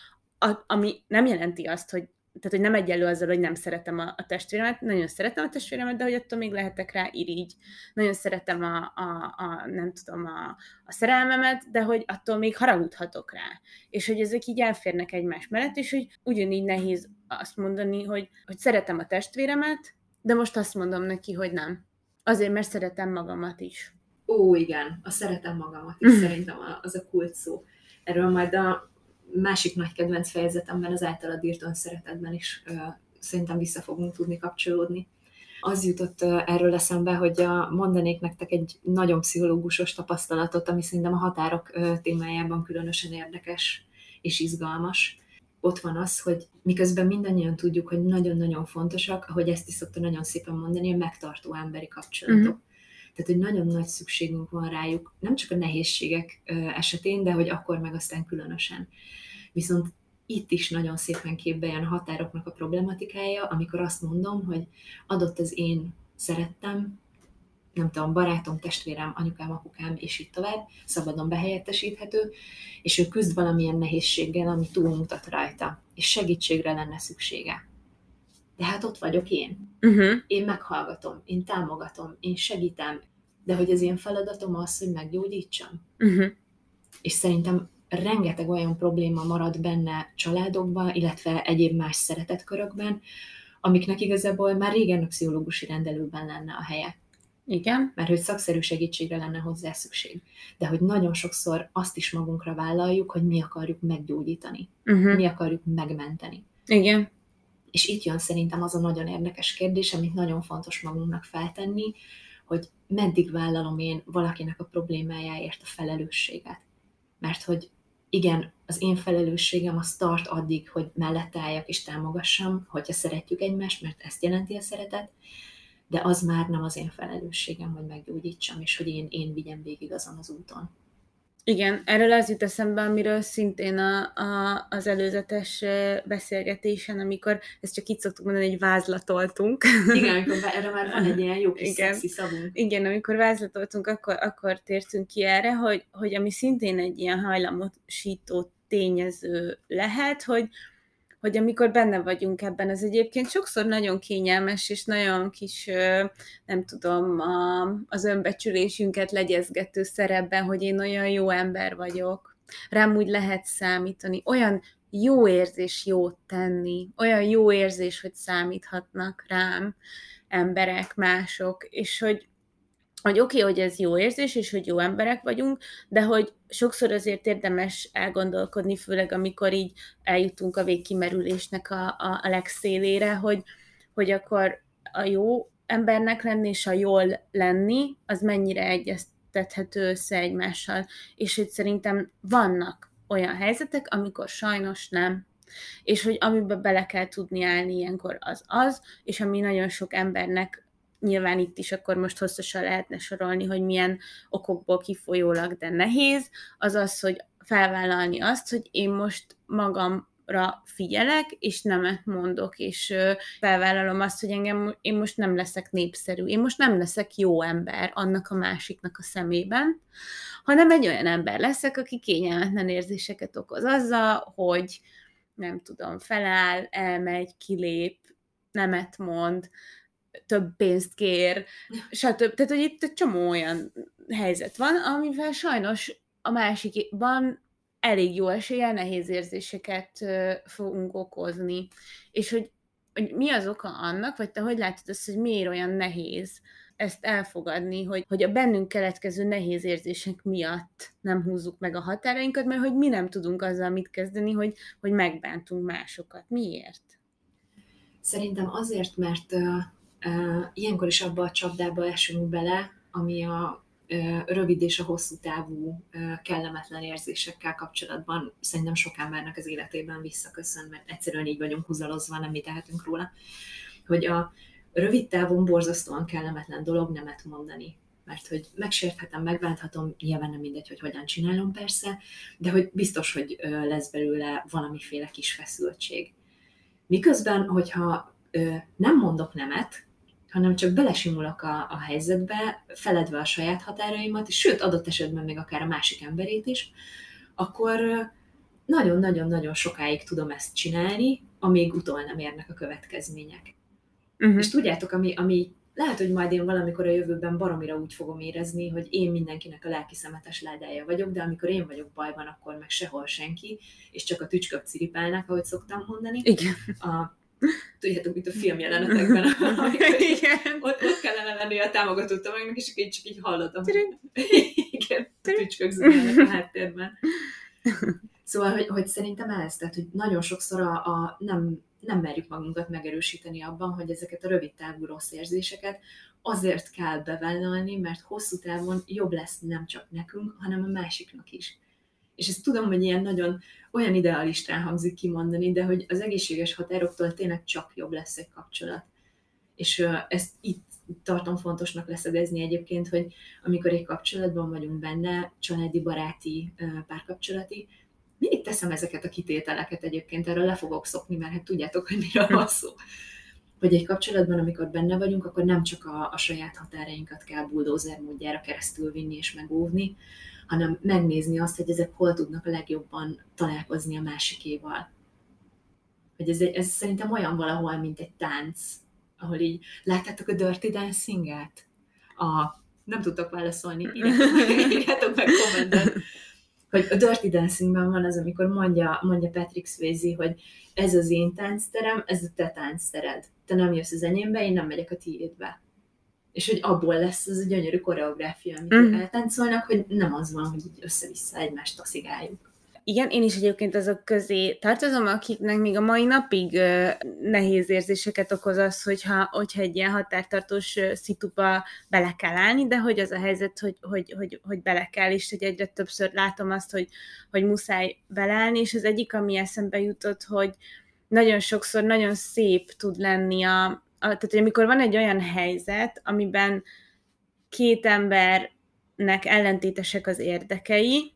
a, ami nem jelenti azt, hogy tehát, hogy nem egyenlő azzal, hogy nem szeretem a, a testvéremet, nagyon szeretem a testvéremet, de hogy attól még lehetek rá irigy. Nagyon szeretem a, a, a nem tudom, a, a szerelmemet, de hogy attól még haragudhatok rá. És hogy ezek így elférnek egymás mellett, és hogy ugyanígy nehéz azt mondani, hogy, hogy szeretem a testvéremet, de most azt mondom neki, hogy nem. Azért, mert szeretem magamat is. Ó, igen, a szeretem magamat is, szerintem az a kult szó. Erről majd a másik nagy kedvenc fejezetemben, az általad írt önszeretetben is uh, szerintem vissza fogunk tudni kapcsolódni. Az jutott uh, erről eszembe, hogy uh, mondanék nektek egy nagyon pszichológusos tapasztalatot, ami szerintem a határok uh, témájában különösen érdekes és izgalmas. Ott van az, hogy miközben mindannyian tudjuk, hogy nagyon-nagyon fontosak, ahogy ezt is szokta nagyon szépen mondani, a megtartó emberi kapcsolatok. Mm-hmm. Tehát, hogy nagyon nagy szükségünk van rájuk, nem csak a nehézségek esetén, de hogy akkor meg aztán különösen. Viszont itt is nagyon szépen képbe jön a határoknak a problematikája, amikor azt mondom, hogy adott az én szerettem, nem tudom, barátom, testvérem, anyukám, apukám, és így tovább, szabadon behelyettesíthető, és ő küzd valamilyen nehézséggel, ami túlmutat rajta, és segítségre lenne szüksége. De hát ott vagyok én. Uh-huh. Én meghallgatom, én támogatom, én segítem, de hogy az én feladatom az, hogy meggyógyítsam. Uh-huh. És szerintem rengeteg olyan probléma marad benne családokban, illetve egyéb más szeretetkörökben, amiknek igazából már régen a pszichológusi rendelőben lenne a helye. Igen. Mert hogy szakszerű segítségre lenne hozzá szükség. De hogy nagyon sokszor azt is magunkra vállaljuk, hogy mi akarjuk meggyógyítani. Uh-huh. Mi akarjuk megmenteni. Igen. És itt jön szerintem az a nagyon érdekes kérdés, amit nagyon fontos magunknak feltenni, hogy meddig vállalom én valakinek a problémájáért a felelősséget. Mert hogy igen, az én felelősségem az tart addig, hogy mellette álljak és támogassam, hogyha szeretjük egymást, mert ezt jelenti a szeretet, de az már nem az én felelősségem, hogy meggyógyítsam, és hogy én, én vigyem végig azon az úton. Igen, erről az jut eszembe, amiről szintén a, a, az előzetes beszélgetésen, amikor ezt csak így szoktuk mondani, hogy vázlatoltunk. Igen, amikor erre már van egy ilyen jó kis igen, szexi szavunk. Igen, amikor vázlatoltunk, akkor, akkor tértünk ki erre, hogy, hogy ami szintén egy ilyen hajlamosító tényező lehet, hogy hogy amikor benne vagyunk ebben, az egyébként sokszor nagyon kényelmes, és nagyon kis, nem tudom, a, az önbecsülésünket legyezgető szerepben, hogy én olyan jó ember vagyok, rám úgy lehet számítani, olyan jó érzés jót tenni, olyan jó érzés, hogy számíthatnak rám emberek, mások, és hogy hogy oké, okay, hogy ez jó érzés, és hogy jó emberek vagyunk, de hogy sokszor azért érdemes elgondolkodni, főleg amikor így eljutunk a végkimerülésnek a, a, a legszélére, hogy, hogy akkor a jó embernek lenni és a jól lenni, az mennyire egyeztethető össze egymással. És hogy szerintem vannak olyan helyzetek, amikor sajnos nem. És hogy amiben bele kell tudni állni ilyenkor az az, és ami nagyon sok embernek nyilván itt is akkor most hosszasan lehetne sorolni, hogy milyen okokból kifolyólag, de nehéz, az az, hogy felvállalni azt, hogy én most magamra figyelek, és nemet mondok, és felvállalom azt, hogy engem, én most nem leszek népszerű, én most nem leszek jó ember annak a másiknak a szemében, hanem egy olyan ember leszek, aki kényelmetlen érzéseket okoz azzal, hogy nem tudom, feláll, elmegy, kilép, nemet mond, több pénzt kér, stb. Tehát, hogy itt egy csomó olyan helyzet van, amivel sajnos a másikban elég jó eséllyel nehéz érzéseket fogunk okozni. És hogy, hogy mi az oka annak, vagy te hogy látod azt, hogy miért olyan nehéz ezt elfogadni, hogy, hogy a bennünk keletkező nehéz érzések miatt nem húzzuk meg a határainkat, mert hogy mi nem tudunk azzal mit kezdeni, hogy, hogy megbántunk másokat. Miért? Szerintem azért, mert uh, uh, ilyenkor is abba a csapdába esünk bele, ami a uh, rövid és a hosszú távú uh, kellemetlen érzésekkel kapcsolatban szerintem sok embernek az életében visszaköszön, mert egyszerűen így vagyunk húzalozva, nem mi tehetünk róla, hogy a rövid távon borzasztóan kellemetlen dolog nemet mondani. Mert hogy megsérthetem, megbánthatom, nyilván nem mindegy, hogy hogyan csinálom persze, de hogy biztos, hogy uh, lesz belőle valamiféle kis feszültség. Miközben, hogyha ö, nem mondok nemet, hanem csak belesimulok a, a helyzetbe, feledve a saját határaimat, és sőt, adott esetben még akár a másik emberét is, akkor nagyon-nagyon-nagyon sokáig tudom ezt csinálni, amíg utol nem érnek a következmények. Uh-huh. És tudjátok, ami, ami lehet, hogy majd én valamikor a jövőben baromira úgy fogom érezni, hogy én mindenkinek a lelki szemetes ládája vagyok, de amikor én vagyok bajban, akkor meg sehol senki, és csak a tücskök ciripálnak, ahogy szoktam mondani. Igen. A, tudjátok, mint a filmjelenetekben, ott, ott kellene lenni a támogató tömegnek, és én csak így hallottam, hogy igen, a tücskök zúgálnak a háttérben. Szóval, hogy, hogy szerintem ez, tehát, hogy nagyon sokszor a, a nem, nem merjük magunkat megerősíteni abban, hogy ezeket a rövid távú rossz érzéseket azért kell bevállalni, mert hosszú távon jobb lesz nem csak nekünk, hanem a másiknak is. És ezt tudom, hogy ilyen nagyon olyan idealistán hangzik kimondani, de hogy az egészséges határoktól tényleg csak jobb lesz egy kapcsolat. És uh, ezt itt tartom fontosnak leszögezni egyébként, hogy amikor egy kapcsolatban vagyunk benne, családi, baráti, uh, párkapcsolati, mindig teszem ezeket a kitételeket egyébként, erről le fogok szokni, mert hát tudjátok, hogy miről van szó. Hogy egy kapcsolatban, amikor benne vagyunk, akkor nem csak a, a saját határainkat kell buldózer módjára keresztül vinni és megóvni, hanem megnézni azt, hogy ezek hol tudnak a legjobban találkozni a másikéval. Hogy ez, ez szerintem olyan valahol, mint egy tánc, ahol így, láttátok a Dirty Dancing-et? A, nem tudtok válaszolni, írjátok meg kommentben. Hogy a Dirty Dancingben van az, amikor mondja, mondja Patrick Swayze, hogy ez az én táncterem, ez a te tánctered. Te nem jössz az enyémbe, én nem megyek a tiédbe. És hogy abból lesz az a gyönyörű koreográfia, amit mm. eltáncolnak, hogy nem az van, hogy így össze-vissza egymást taszigáljuk. Igen, én is egyébként azok közé tartozom, akiknek még a mai napig uh, nehéz érzéseket okoz az, hogyha, hogyha egy ilyen határtartós uh, szituba bele kell állni, de hogy az a helyzet, hogy, hogy, hogy, hogy bele kell, és hogy egyre többször látom azt, hogy, hogy muszáj beleállni, és az egyik, ami eszembe jutott, hogy nagyon sokszor nagyon szép tud lenni a, a tehát, hogy amikor van egy olyan helyzet, amiben két embernek ellentétesek az érdekei,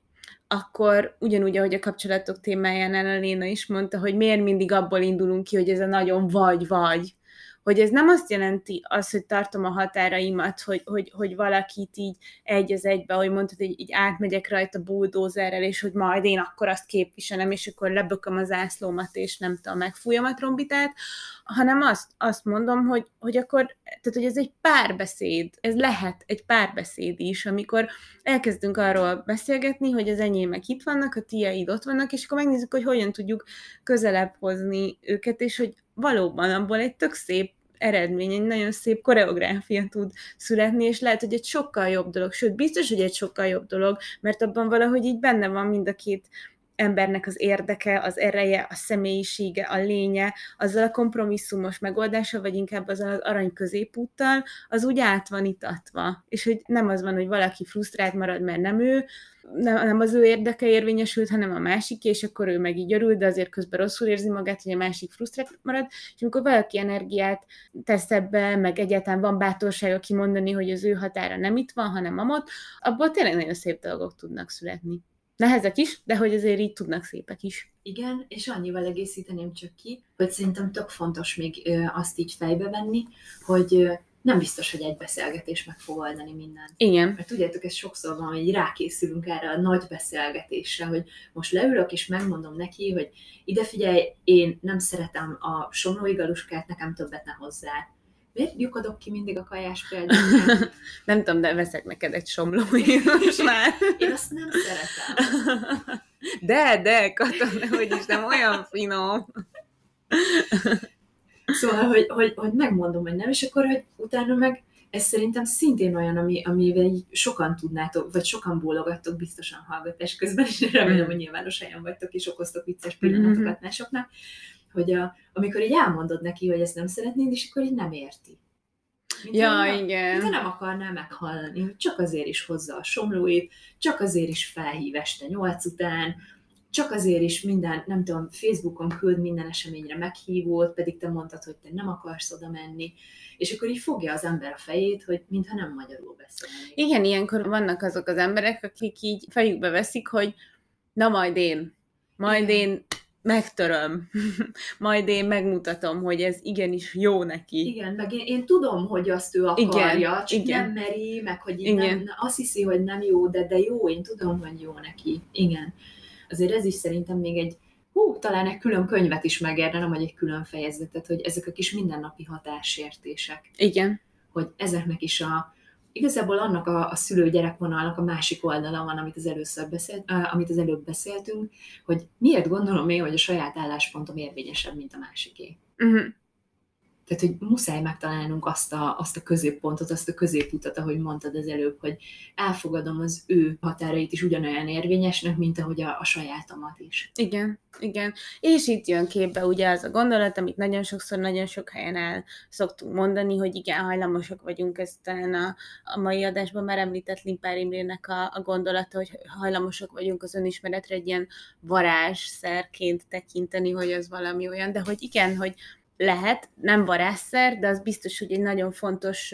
akkor ugyanúgy, ahogy a kapcsolatok témájánál a Léna is mondta, hogy miért mindig abból indulunk ki, hogy ez a nagyon vagy-vagy. Hogy ez nem azt jelenti az, hogy tartom a határaimat, hogy, hogy, hogy valakit így egy az egybe, ahogy mondtad, hogy így átmegyek rajta buldózerrel, és hogy majd én akkor azt képviselem, és akkor lebököm az zászlómat, és nem tudom, megfújom a trombitát, hanem azt, azt mondom, hogy, hogy akkor, tehát hogy ez egy párbeszéd, ez lehet egy párbeszéd is, amikor elkezdünk arról beszélgetni, hogy az enyémek itt vannak, a tiaid ott vannak, és akkor megnézzük, hogy hogyan tudjuk közelebb hozni őket, és hogy valóban abból egy tök szép eredmény, egy nagyon szép koreográfia tud születni, és lehet, hogy egy sokkal jobb dolog, sőt, biztos, hogy egy sokkal jobb dolog, mert abban valahogy így benne van mind a két embernek az érdeke, az ereje, a személyisége, a lénye, azzal a kompromisszumos megoldással, vagy inkább azzal az arany középúttal, az úgy át van itatva. És hogy nem az van, hogy valaki frusztrált marad, mert nem ő, nem, nem az ő érdeke érvényesült, hanem a másik, és akkor ő meg így örül, de azért közben rosszul érzi magát, hogy a másik frusztrált marad, és amikor valaki energiát tesz ebbe, meg egyáltalán van bátorsága kimondani, hogy az ő határa nem itt van, hanem amott, abból tényleg nagyon szép dolgok tudnak születni. Nehezek is, de hogy azért így tudnak szépek is. Igen, és annyival egészíteném csak ki, hogy szerintem tök fontos még ö, azt így fejbe venni, hogy ö, nem biztos, hogy egy beszélgetés meg fog oldani mindent. Igen. Mert tudjátok, ez sokszor van, hogy rákészülünk erre a nagy beszélgetésre, hogy most leülök, és megmondom neki, hogy ide figyelj, én nem szeretem a somlói galuskát, nekem többet ne hozzá. Miért lyukadok ki mindig a kajás példát? Nem tudom, de veszek neked egy somlói most már. Én azt nem szeretem. De, de, Kata, hogy is, nem olyan finom. Szóval, hogy, hogy, hogy megmondom, hogy nem, és akkor, hogy utána meg ez szerintem szintén olyan, ami, amivel sokan tudnátok, vagy sokan bólogattok biztosan hallgatás közben, és remélem, hogy nyilvános helyen vagytok, és okoztok vicces pillanatokat másoknak, hogy a, amikor így elmondod neki, hogy ezt nem szeretnéd, és akkor így nem érti. Mint ja, nem, igen. Mint nem akarná meghallani, hogy csak azért is hozza a somlóit, csak azért is felhív este nyolc után, csak azért is minden, nem tudom, Facebookon küld minden eseményre meghívót, pedig te mondtad, hogy te nem akarsz oda menni, és akkor így fogja az ember a fejét, hogy mintha nem magyarul beszélni. Igen, ilyenkor vannak azok az emberek, akik így fejükbe veszik, hogy na majd én, majd Igen. én megtöröm, majd én megmutatom, hogy ez igenis jó neki. Igen, meg én, én tudom, hogy azt ő akarja, igen, csak igen. nem meri, meg hogy nem, azt hiszi, hogy nem jó, de, de jó, én tudom, hogy jó neki. Igen. Azért ez is szerintem még egy, hú, talán egy külön könyvet is megérne, nem, vagy egy külön fejezetet, hogy ezek a kis mindennapi hatássértések. Igen. Hogy ezeknek is a, igazából annak a, a szülő-gyerekvonalnak a másik oldala van, amit az, először beszélt, amit az előbb beszéltünk, hogy miért gondolom én, hogy a saját álláspontom érvényesebb, mint a másiké. Uh-huh. Tehát, hogy muszáj megtalálnunk azt a, azt a középpontot, azt a középutat, ahogy mondtad az előbb, hogy elfogadom az ő határait is ugyanolyan érvényesnek, mint ahogy a, a sajátomat is. Igen, igen. És itt jön képbe ugye az a gondolat, amit nagyon sokszor, nagyon sok helyen el szoktunk mondani, hogy igen, hajlamosak vagyunk, ezt talán a, a mai adásban már említett Limpár Imrének a, a gondolata, hogy hajlamosak vagyunk az önismeretre egy ilyen varázsszerként tekinteni, hogy az valami olyan, de hogy igen, hogy lehet, nem varázsszer, de az biztos, hogy egy nagyon fontos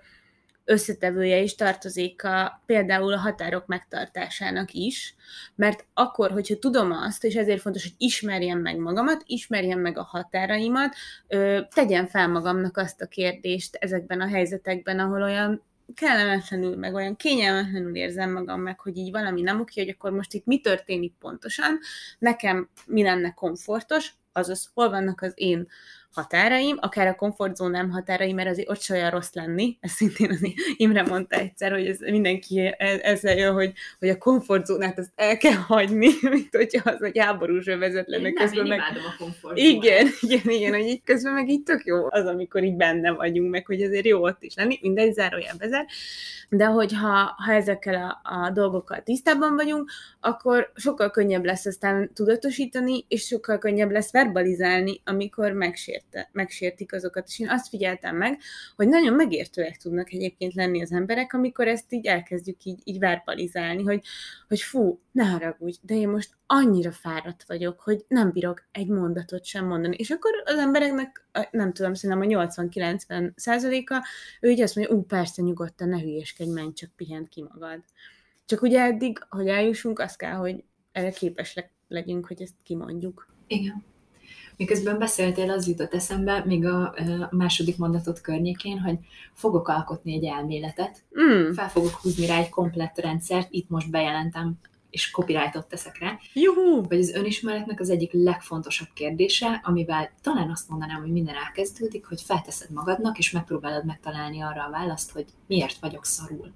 összetevője is tartozik a, például a határok megtartásának is, mert akkor, hogyha tudom azt, és ezért fontos, hogy ismerjem meg magamat, ismerjem meg a határaimat, tegyen fel magamnak azt a kérdést ezekben a helyzetekben, ahol olyan kellemetlenül, meg olyan kényelmetlenül érzem magam meg, hogy így valami nem oké, hogy akkor most itt mi történik pontosan, nekem mi lenne komfortos, azaz hol vannak az én határaim, akár a komfortzónám határaim, mert azért ott se olyan rossz lenni. Ez szintén az Imre mondta egyszer, hogy ez mindenki ezzel jön, hogy, hogy a komfortzónát azt el kell hagyni, mint hogyha az egy háborús övezet lenne. Én nem, közben én meg... imádom a komfortzónát. Igen, igen, igen, hogy így közben meg így tök jó az, amikor így benne vagyunk, meg hogy azért jó ott is lenni, mindegy, zárójel bezár. De hogyha ha ezekkel a, a dolgokkal tisztában vagyunk, akkor sokkal könnyebb lesz aztán tudatosítani, és sokkal könnyebb lesz verbalizálni, amikor megsérte, megsértik azokat. És én azt figyeltem meg, hogy nagyon megértőek tudnak egyébként lenni az emberek, amikor ezt így elkezdjük így, így verbalizálni, hogy, hogy fú, ne haragudj, de én most annyira fáradt vagyok, hogy nem bírok egy mondatot sem mondani. És akkor az embereknek, nem tudom, szerintem a nyolcvan-kilencven százaléka, ő így azt mondja, ú, persze, nyugodtan, ne hülyeskedj, menj, csak pihent ki magad. Csak ugye eddig, hogy eljussunk, az kell, hogy erre képes legyünk, hogy ezt kimondjuk. Igen. Miközben beszéltél, az jutott eszembe, még a, a második mondatot környékén, hogy fogok alkotni egy elméletet, mm. fel fogok húzni rá egy komplett rendszert, itt most bejelentem, és copyrightot teszek rá. Juhu! Vagy az önismeretnek az egyik legfontosabb kérdése, amivel talán azt mondanám, hogy minden elkezdődik, hogy felteszed magadnak, és megpróbálod megtalálni arra a választ, hogy miért vagyok szarul.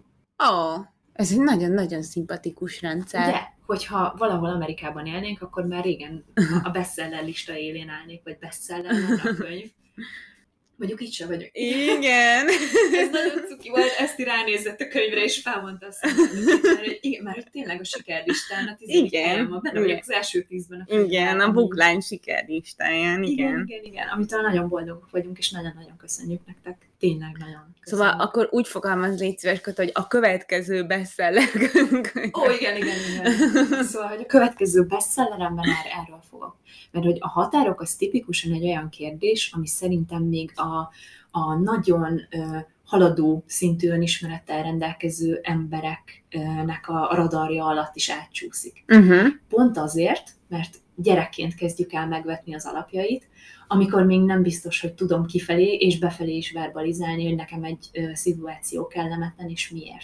Ó, oh, ez egy nagyon-nagyon szimpatikus rendszer. De, hogyha valahol Amerikában élnénk, akkor már régen a bestseller lista élén állnék, vagy bestseller a könyv. Mondjuk itt sem vagyok. Igen. Ez nagyon cuki volt, ezt ránézett a könyvre, és felmondta azt, mert, igen, mert tényleg a sikerlistán a tizedik helyen van, benne vagyok az első tízben. A igen, a bookline sikerlistáján, igen. Igen, igen, igen, amitől nagyon boldogok vagyunk, és nagyon-nagyon köszönjük nektek. Tényleg nagyon köszönjük. Szóval akkor úgy fogalmaz, légy szíves, hogy a következő bestseller könyv. Ó, igen, igen, igen. Szóval, hogy a következő bestselleremben már erről fogok. Mert hogy a határok az tipikusan egy olyan kérdés, ami szerintem még a, a nagyon ö, haladó szintű önismerettel rendelkező embereknek a, a radarja alatt is átcsúszik. Uh-huh. Pont azért, mert gyerekként kezdjük el megvetni az alapjait, amikor még nem biztos, hogy tudom kifelé és befelé is verbalizálni, hogy nekem egy ö, szituáció kellemetlen, és miért.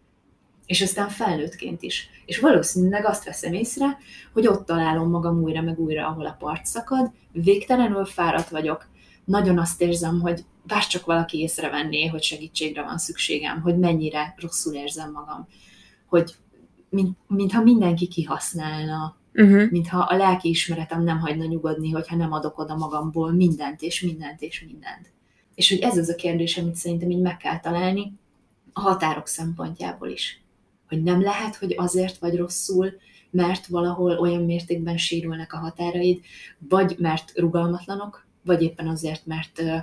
És aztán felnőttként is. És valószínűleg azt veszem észre, hogy ott találom magam újra meg újra, ahol a part szakad, végtelenül fáradt vagyok, nagyon azt érzem, hogy bárcsak valaki észrevenné, hogy segítségre van szükségem, hogy mennyire rosszul érzem magam, hogy mint, mintha mindenki kihasználna, uh-huh. mintha a lelki ismeretem nem hagyna nyugodni, hogyha nem adok oda magamból mindent, és mindent, és mindent. És hogy ez az a kérdés, amit szerintem így meg kell találni a határok szempontjából is. Hogy nem lehet, hogy azért vagy rosszul, mert valahol olyan mértékben sérülnek a határaid, vagy mert rugalmatlanok, vagy éppen azért, mert uh,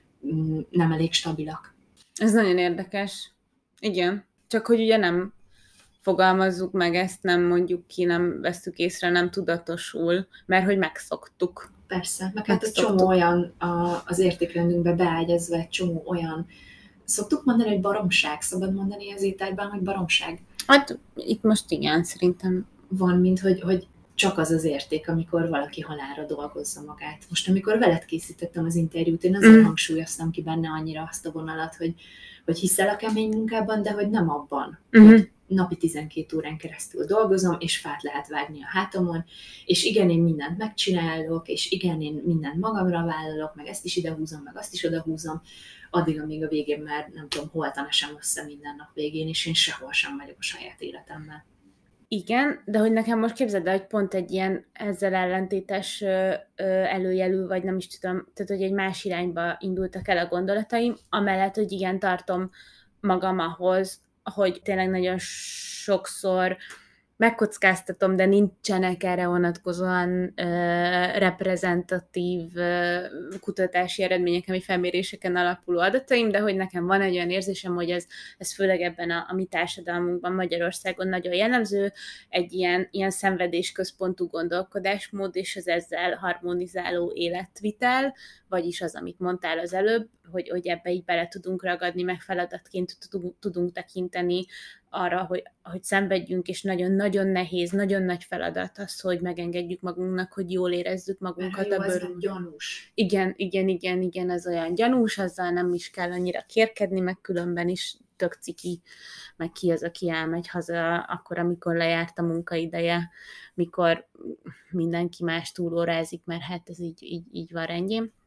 nem elég stabilak. Ez nagyon érdekes. Igen. Csak hogy ugye nem fogalmazzuk meg ezt, nem mondjuk ki, nem vesszük észre, nem tudatosul, mert hogy megszoktuk. Persze, meg hát egy csomó olyan a, az értékrendünkbe beágyazva, egy csomó olyan, szoktuk mondani, hogy baromság, szabad mondani az ételben, hogy baromság? Hát itt most igen, szerintem. Van, mint hogy, hogy csak az az érték, amikor valaki halálra dolgozza magát. Most, amikor veled készítettem az interjút, én azért mm. hangsúlyoztam ki benne annyira azt a vonalat, hogy, hogy hiszel a kemény munkában, de hogy nem abban, mm-hmm. hogy napi tizenkét órán keresztül dolgozom, és fát lehet vágni a hátamon, és igen, én mindent megcsinálok, és igen, én mindent magamra vállalok, meg ezt is idehúzom, meg azt is odahúzom, addig, amíg a végén már nem tudom, holtan esem össze minden nap végén, és én sehol sem vagyok a saját életemmel. Igen, de hogy nekem most képzeld el, hogy pont egy ilyen ezzel ellentétes ö, ö, előjelű, vagy nem is tudom, tehát hogy egy más irányba indultak el a gondolataim, amellett, hogy igen, tartom magam ahhoz, hogy tényleg nagyon sokszor megkockáztatom, de nincsenek erre vonatkozóan ö, reprezentatív ö, kutatási eredmények, ami felméréseken alapuló adataim, de hogy nekem van egy olyan érzésem, hogy ez, ez főleg ebben a, a mi társadalmunkban, Magyarországon nagyon jellemző, egy ilyen, ilyen szenvedésközpontú gondolkodásmód, és az ezzel harmonizáló életvitel, vagyis az, amit mondtál az előbb, hogy, hogy ebbe így bele tudunk ragadni, meg feladatként tudunk, tudunk tekinteni arra, hogy, hogy szenvedjünk, és nagyon-nagyon nehéz, nagyon nagy feladat az, hogy megengedjük magunknak, hogy jól érezzük magunkat a bőrünkben. Gyanús. Igen, igen, igen, igen, ez olyan gyanús, azzal nem is kell annyira kérkedni, meg különben is tök ciki, meg ki az, aki elmegy haza akkor, amikor lejárt a munkaideje, mikor mindenki más túlórázik, mert hát ez így, így, így van rendjén.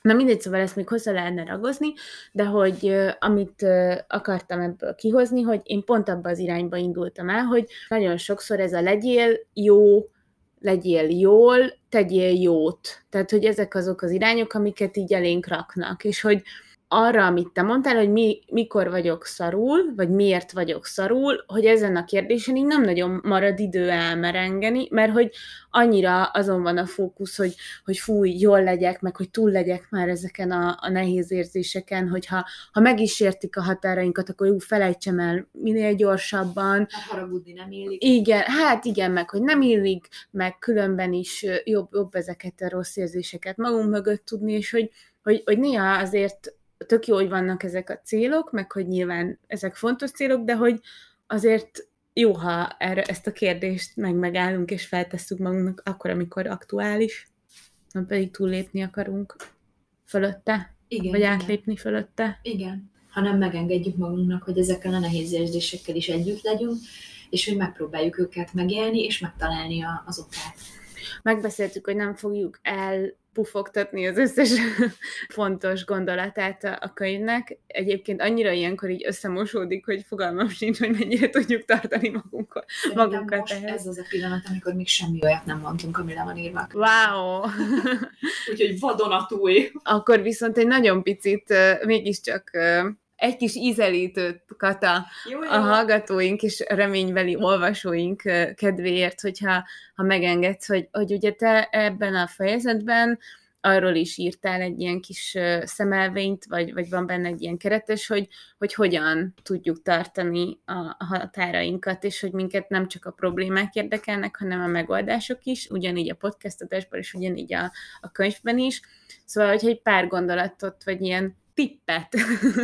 Na mindegy, szóval ezt még hozzá lehetne ragozni, de hogy uh, amit uh, akartam ebből kihozni, hogy én pont abba az irányba indultam el, hogy nagyon sokszor ez a legyél jó, legyél jól, tegyél jót. Tehát, hogy ezek azok az irányok, amiket így elénk raknak, és hogy arra, amit te mondtál, hogy mi, mikor vagyok szarul, vagy miért vagyok szarul, hogy ezen a kérdésen így nem nagyon marad idő elmerengeni, mert hogy annyira azon van a fókusz, hogy, hogy fúj, jól legyek, meg hogy túl legyek már ezeken a, a nehéz érzéseken, hogyha ha meg is értik a határainkat, akkor jó, felejtsem el minél gyorsabban. Hát haragudni nem illik. Igen, hát igen, meg hogy nem illik, meg különben is jobb, jobb ezeket a rossz érzéseket magunk mögött tudni, és hogy, hogy, hogy néha azért tök jó, hogy vannak ezek a célok, meg hogy nyilván ezek fontos célok, de hogy azért jó, ha erre, ezt a kérdést meg megállunk és feltesszük magunknak akkor, amikor aktuális, nem pedig túllépni akarunk fölötte, Igen, vagy igen. átlépni fölötte. Igen, hanem megengedjük magunknak, hogy ezekkel a nehéz érzésekkel is együtt legyünk, és hogy megpróbáljuk őket megélni, és megtalálni a, az okát. Megbeszéltük, hogy nem fogjuk elpufogtatni az összes fontos gondolatát a könyvnek. Egyébként annyira ilyenkor így összemosódik, hogy fogalmam sincs, hogy mennyire tudjuk tartani magunkat. magunkat most ehhez. Ez az a pillanat, amikor még semmi olyat nem mondtunk, ami le van írva. Wow! Úgyhogy vadonatúj. Akkor viszont egy nagyon picit uh, mégiscsak uh, egy kis ízelítőt, Kata, Jó, jó. a hallgatóink és reménybeli olvasóink uh, kedvéért, hogyha ha megengedsz, hogy, hogy ugye te ebben a fejezetben arról is írtál egy ilyen kis uh, szemelvényt, vagy, vagy van benne egy ilyen keretes, hogy, hogy hogyan tudjuk tartani a, a határainkat, és hogy minket nem csak a problémák érdekelnek, hanem a megoldások is, ugyanígy a podcastadásban, és ugyanígy a, a könyvben is. Szóval, hogyha egy pár gondolatot, vagy ilyen tippet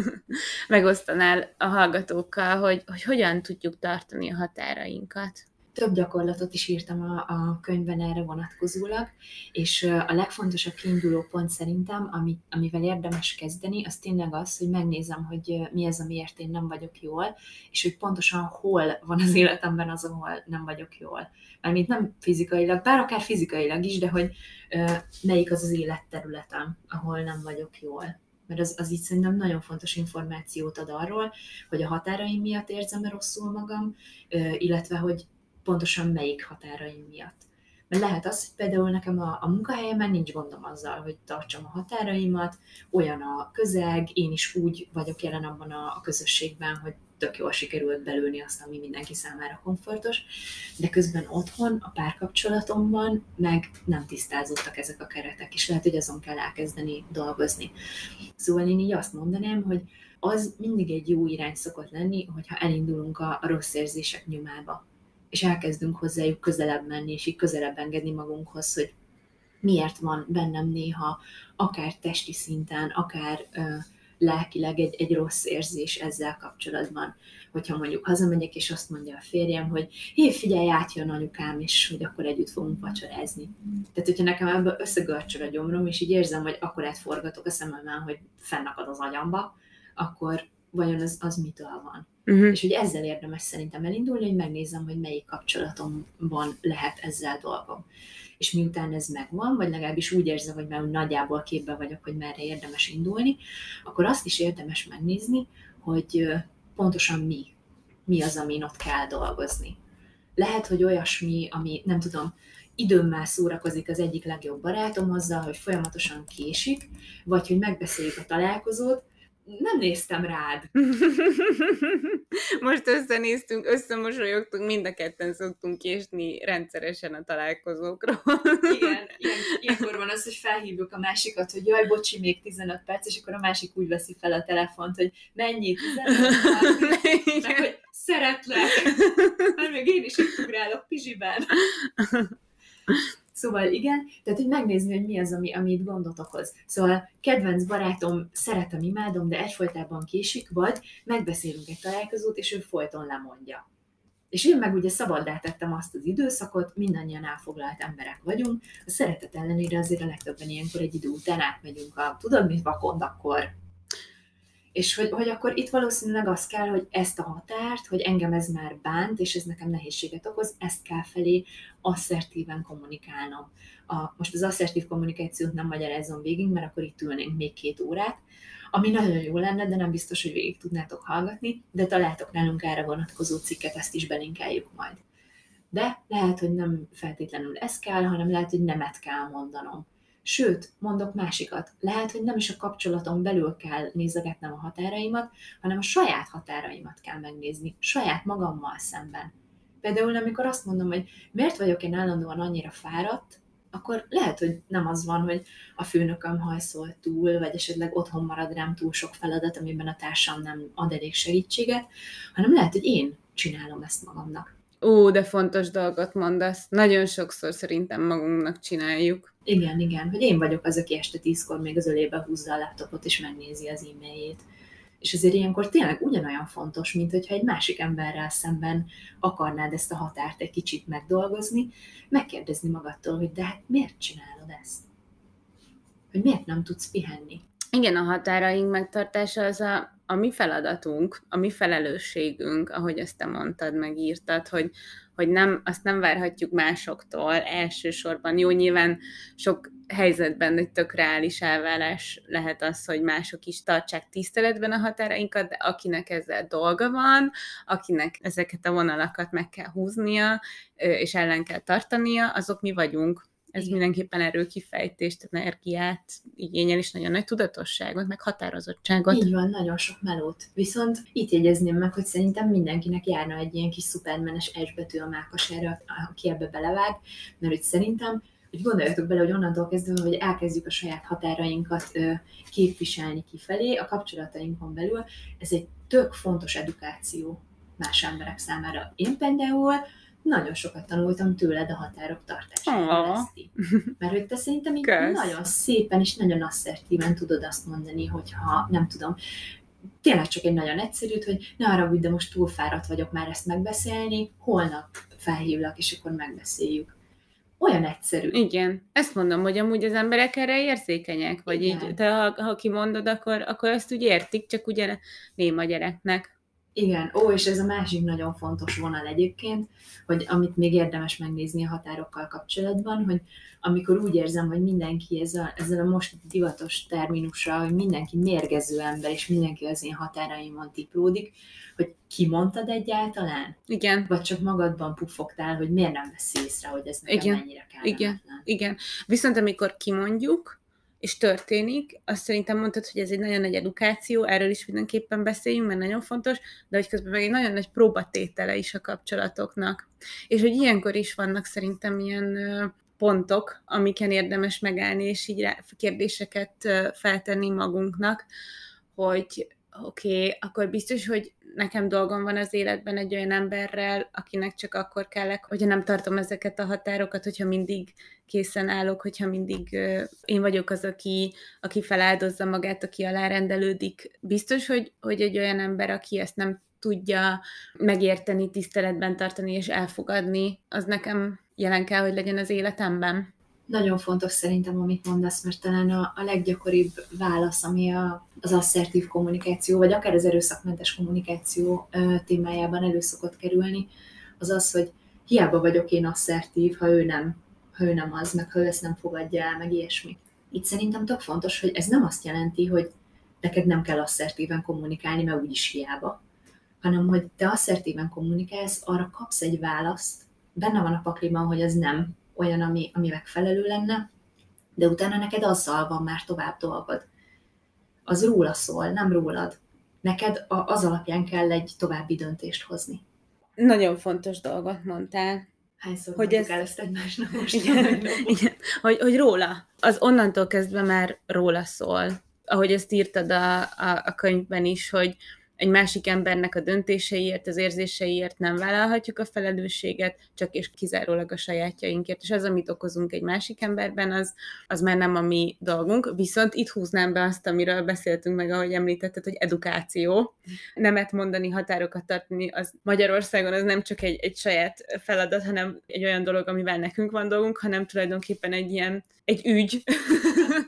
megosztanál a hallgatókkal, hogy, hogy hogyan tudjuk tartani a határainkat. Több gyakorlatot is írtam a, a könyvben erre vonatkozólag, és a legfontosabb kiinduló pont szerintem, ami, amivel érdemes kezdeni, az tényleg az, hogy megnézem, hogy mi az, amiért én nem vagyok jól, és hogy pontosan hol van az életemben az, ahol nem vagyok jól. Mármint nem fizikailag, bár akár fizikailag is, de hogy uh, melyik az az életterületem, ahol nem vagyok jól. Mert az, az így szerintem nagyon fontos információt ad arról, hogy a határaim miatt érzem-e rosszul magam, uh, illetve hogy pontosan melyik határaim miatt. Mert lehet az, hogy például nekem a, a munkahelyemen nincs gondom azzal, hogy tartsam a határaimat, olyan a közeg, én is úgy vagyok jelen abban a, a közösségben, hogy tök jól sikerült belőni azt, ami mindenki számára komfortos, de közben otthon, a párkapcsolatomban meg nem tisztázottak ezek a keretek, és lehet, hogy azon kell elkezdeni dolgozni. Szóval én így azt mondanám, hogy az mindig egy jó irány szokott lenni, hogyha elindulunk a, a rossz érzések nyomába, és elkezdünk hozzájuk közelebb menni, és így közelebb engedni magunkhoz, hogy miért van bennem néha, akár testi szinten, akár ö, lelkileg egy, egy rossz érzés ezzel kapcsolatban. Hogyha mondjuk hazamegyek, és azt mondja a férjem, hogy hé, figyelj, átjön anyukám, és hogy akkor együtt fogunk vacsorázni. Tehát, hogyha nekem ebből összegörcsöl a gyomrom, és így érzem, hogy akkor átforgatok a szememben, hogy fennakad az agyamba, akkor vajon az, az mitől van? Uh-huh. És hogy ezzel érdemes szerintem elindulni, hogy megnézem, hogy melyik kapcsolatomban lehet ezzel dolgom. És miután ez megvan, vagy legalábbis úgy érzem, hogy már nagyjából képben vagyok, hogy merre érdemes indulni, akkor azt is érdemes megnézni, hogy pontosan mi, mi az, amin ott kell dolgozni. Lehet, hogy olyasmi, ami nem tudom, időmmel szórakozik az egyik legjobb barátom azzal, hogy folyamatosan késik, vagy hogy megbeszéljük a találkozót, nem néztem rád. Most összenéztünk, összemosolyogtunk, mind a ketten szoktunk késni rendszeresen a találkozókról. Igen, ilyen, ilyenkor van az, hogy felhívjuk a másikat, hogy jaj, bocsi, még tizenöt perc, és akkor a másik úgy veszi fel a telefont, hogy mennyi, tizenöt perc, meg hogy szeretlek, mert még én is itt ugrálok pizsiben. Szóval igen, tehát hogy megnézni, hogy mi az, ami, ami itt gondot okoz. Szóval kedvenc barátom, szeretem, imádom, de egyfolytában késik, vagy megbeszélünk egy találkozót, és ő folyton lemondja. És én meg ugye szabaddá tettem azt az időszakot, mindannyian elfoglalt emberek vagyunk, a szeretet ellenére azért a legtöbben ilyenkor egy idő után átmegyünk a, tudod mit, vakond akkor. És hogy, hogy akkor itt valószínűleg az kell, hogy ezt a határt, hogy engem ez már bánt, és ez nekem nehézséget okoz, ezt kell felé asszertíven kommunikálnom. A, most az asszertív kommunikációt nem magyarázom végig, mert akkor itt ülnénk még két órát, ami nagyon jó lenne, de nem biztos, hogy végig tudnátok hallgatni, de találtok nálunk erre vonatkozó cikket, ezt is belinkeljük majd. De lehet, hogy nem feltétlenül ez kell, hanem lehet, hogy nemet kell mondanom. Sőt, mondok másikat. Lehet, hogy nem is a kapcsolaton belül kell nézegetnem a határaimat, hanem a saját határaimat kell megnézni, saját magammal szemben. Például, amikor azt mondom, hogy miért vagyok én állandóan annyira fáradt, akkor lehet, hogy nem az van, hogy a főnököm hajszol túl, vagy esetleg otthon marad rám túl sok feladat, amiben a társam nem ad elég segítséget, hanem lehet, hogy én csinálom ezt magamnak. Ó, de fontos dolgot mondasz. Nagyon sokszor szerintem magunknak csináljuk. Igen, igen, hogy én vagyok az, aki este tízkor még az ölébe húzza a laptopot, és megnézi az e-mailjét. És azért ilyenkor tényleg ugyanolyan fontos, mint hogyha egy másik emberrel szemben akarnád ezt a határt egy kicsit megdolgozni, megkérdezni magadtól, hogy de hát miért csinálod ezt? Hogy miért nem tudsz pihenni? Igen, a határaink megtartása az a, a mi feladatunk, a mi felelősségünk, ahogy ezt te mondtad, megírtad, hogy, hogy nem, azt nem várhatjuk másoktól elsősorban. Jó, nyilván sok helyzetben egy tök reális elvárás lehet az, hogy mások is tartsák tiszteletben a határainkat, de akinek ezzel dolga van, akinek ezeket a vonalakat meg kell húznia, és ellen kell tartania, azok mi vagyunk. Ez igen. Mindenképpen erőkifejtést, energiát igényel, és nagyon nagy tudatosságot, meg határozottságot. Így van, nagyon sok melót. Viszont itt jegyezném meg, hogy szerintem mindenkinek járna egy ilyen kis szupermenes S betű a mákasára, aki ebbe belevág, mert hogy szerintem, hogy gondoljatok bele, hogy onnantól kezdve, hogy elkezdjük a saját határainkat ö, képviselni kifelé, a kapcsolatainkon belül, ez egy tök fontos edukáció más emberek számára. Én például nagyon sokat tanultam tőled a határok tartásában, Eszti. Mert hogy te szerintem így Kösz. Nagyon szépen és nagyon asszertíven tudod azt mondani, hogyha nem tudom, tényleg csak egy nagyon egyszerűt, hogy ne haragudj, de most túl fáradt vagyok már ezt megbeszélni, holnap felhívlak, és akkor megbeszéljük. Olyan egyszerű. Igen. Ezt mondom, hogy amúgy az emberek erre érzékenyek, vagy igen. Így, te ha, ha kimondod, akkor, akkor ezt úgy értik, csak ugye néma gyereknek. Igen, ó, és ez a másik nagyon fontos vonal egyébként, hogy amit még érdemes megnézni a határokkal kapcsolatban, hogy amikor úgy érzem, hogy mindenki ez a, ezzel a most divatos terminussal, hogy mindenki mérgező ember, és mindenki az én határaimon tiplódik, hogy kimondtad egyáltalán? Igen. Vagy csak magadban puffogtál, hogy miért nem veszi észre, hogy ez nekem igen. mennyire kellemetlen. Igen. Igen. Viszont amikor kimondjuk, és történik, azt szerintem mondtad, hogy ez egy nagyon nagy edukáció, erről is mindenképpen beszéljünk, mert nagyon fontos, de hogy közben meg egy nagyon nagy próbatétele is a kapcsolatoknak. És hogy ilyenkor is vannak szerintem ilyen pontok, amiken érdemes megállni, és így kérdéseket feltenni magunknak, hogy oké, okay, akkor biztos, hogy nekem dolgom van az életben egy olyan emberrel, akinek csak akkor kellek, hogyha nem tartom ezeket a határokat, hogyha mindig készen állok, hogyha mindig uh, én vagyok az, aki, aki feláldozza magát, aki alárendelődik. Biztos, hogy, hogy egy olyan ember, aki ezt nem tudja megérteni, tiszteletben tartani és elfogadni, az nekem jelen kell, hogy legyen az életemben. Nagyon fontos szerintem, amit mondasz, mert talán a, a leggyakoribb válasz, ami a, az asszertív kommunikáció, vagy akár az erőszakmentes kommunikáció ö, témájában elő szokott kerülni, az az, hogy hiába vagyok én asszertív, ha ő nem, ha ő nem az, meg ha ő ezt nem fogadja el, meg ilyesmi. Itt szerintem tök fontos, hogy ez nem azt jelenti, hogy neked nem kell asszertíven kommunikálni, mert úgyis hiába, hanem hogy te asszertíven kommunikálsz, arra kapsz egy választ, benne van a pakliban, hogy ez nem olyan, ami, ami megfelelő lenne, de utána neked azzal van már tovább dolgod. Az róla szól, nem rólad. Neked a, az alapján kell egy további döntést hozni. Nagyon fontos dolgot mondtál. Hányszor hogy ez... el ezt egymásnak most? Igen, igen. Hogy, hogy róla. Az onnantól kezdve már róla szól. Ahogy ezt írtad a, a, a könyvben is, hogy egy másik embernek a döntéseiért, az érzéseiért nem vállalhatjuk a felelősséget, csak és kizárólag a sajátjainkért. És az, amit okozunk egy másik emberben, az, az már nem a mi dolgunk. Viszont itt húznám be azt, amiről beszéltünk meg, ahogy említetted, hogy edukáció. Nemet mondani, határokat tartani, az Magyarországon az nem csak egy, egy saját feladat, hanem egy olyan dolog, amivel nekünk van dolgunk, hanem tulajdonképpen egy ilyen, egy ügy.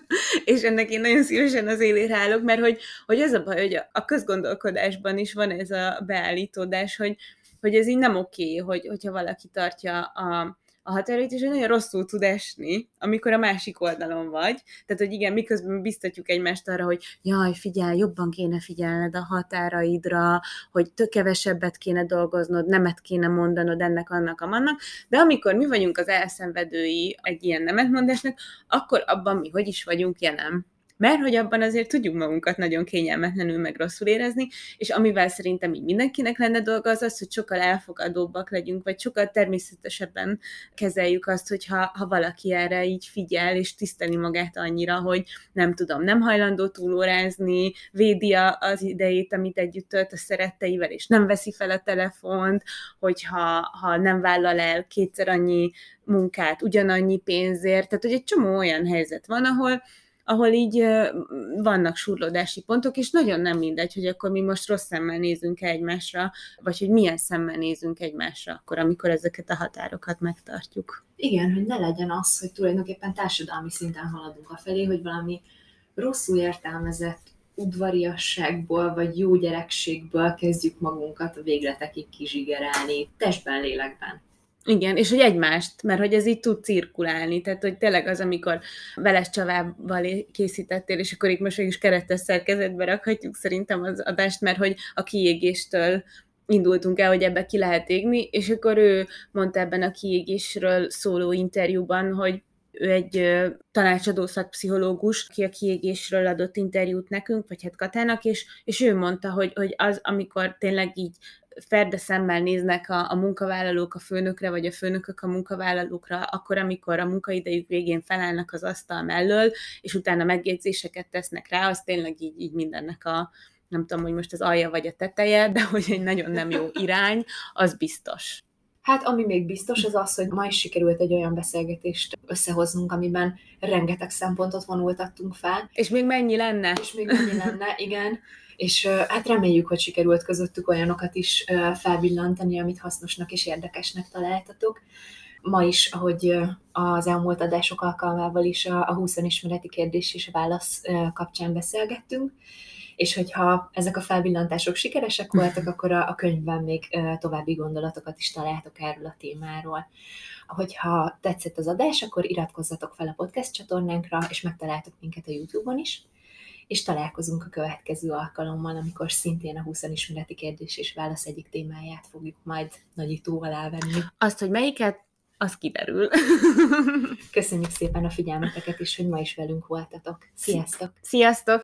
és ennek én nagyon szívesen az élére állok, mert hogy, hogy az a baj, hogy a közgondolkodásban is van ez a beállítódás, hogy, hogy ez így nem oké, hogy, hogyha valaki tartja a a határait, és nagyon rosszul tud esni, amikor a másik oldalon vagy. Tehát, hogy igen, miközben biztatjuk egymást arra, hogy jaj, figyelj, jobban kéne figyelned a határaidra, hogy tök kevesebbet kéne dolgoznod, nemet kéne mondanod ennek, annak, amannak, de amikor mi vagyunk az elszenvedői egy ilyen nemetmondásnak, akkor abban mi hogy is vagyunk jelen. Mert hogy abban azért tudjuk magunkat nagyon kényelmetlenül meg rosszul érezni, és amivel szerintem így mindenkinek lenne dolga az az, hogy sokkal elfogadóbbak legyünk, vagy sokkal természetesebben kezeljük azt, hogyha ha valaki erre így figyel, és tiszteli magát annyira, hogy nem tudom, nem hajlandó túlórázni, védi az idejét, amit együtt tölt a szeretteivel, és nem veszi fel a telefont, hogyha ha nem vállal el kétszer annyi munkát, ugyanannyi pénzért, tehát hogy egy csomó olyan helyzet van, ahol ahol így vannak surlódási pontok, és nagyon nem mindegy, hogy akkor mi most rossz szemmel nézünk egymásra, vagy hogy milyen szemmel nézünk egymásra akkor, amikor ezeket a határokat megtartjuk. Igen, hogy ne legyen az, hogy tulajdonképpen társadalmi szinten haladunk afelé, hogy valami rosszul értelmezett udvariasságból, vagy jó gyerekségből kezdjük magunkat a végletekig kizsigerelni, testben, lélekben. Igen, és hogy egymást, mert hogy ez így tud cirkulálni, tehát hogy tényleg az, amikor Veles Csavával készítettél, és akkor itt most is keretes szerkezetbe rakhatjuk szerintem az adást, mert hogy a kiégéstől indultunk el, hogy ebbe ki lehet égni, és akkor ő mondta ebben a kiégésről szóló interjúban, hogy ő egy tanácsadó szakpszichológus, aki a kiégésről adott interjút nekünk, vagy hát Katának, és, és ő mondta, hogy, hogy az, amikor tényleg így ferde szemmel néznek a, a munkavállalók a főnökre, vagy a főnökök a munkavállalókra, akkor, amikor a munkaidejük végén felállnak az asztal mellől, és utána megjegyzéseket tesznek rá, az tényleg így, így mindennek a, nem tudom, hogy most az alja vagy a teteje, de hogy egy nagyon nem jó irány, az biztos. Hát ami még biztos, az az, hogy ma is sikerült egy olyan beszélgetést összehoznunk, amiben rengeteg szempontot vonultattunk fel. És még mennyi lenne? És még mennyi lenne, igen. És uh, hát reméljük, hogy sikerült közöttük olyanokat is uh, felvillantani, amit hasznosnak és érdekesnek találtatok. Ma is, ahogy uh, az elmúlt adások alkalmával is a, a húsz önismereti kérdés és válasz uh, kapcsán beszélgettünk, és hogyha ezek a felvillantások sikeresek voltak, akkor a, a könyvben még uh, további gondolatokat is találtok erről a témáról. Hogyha tetszett az adás, akkor iratkozzatok fel a podcast csatornánkra, és megtaláltok minket a YouTube-on is, és találkozunk a következő alkalommal, amikor szintén a húsz önismereti kérdés és válasz egyik témáját fogjuk majd nagyító alá venni. Azt, hogy melyiket, az kiderül. Köszönjük szépen a figyelmeteket, és hogy ma is velünk voltatok. Sziasztok! Sziasztok!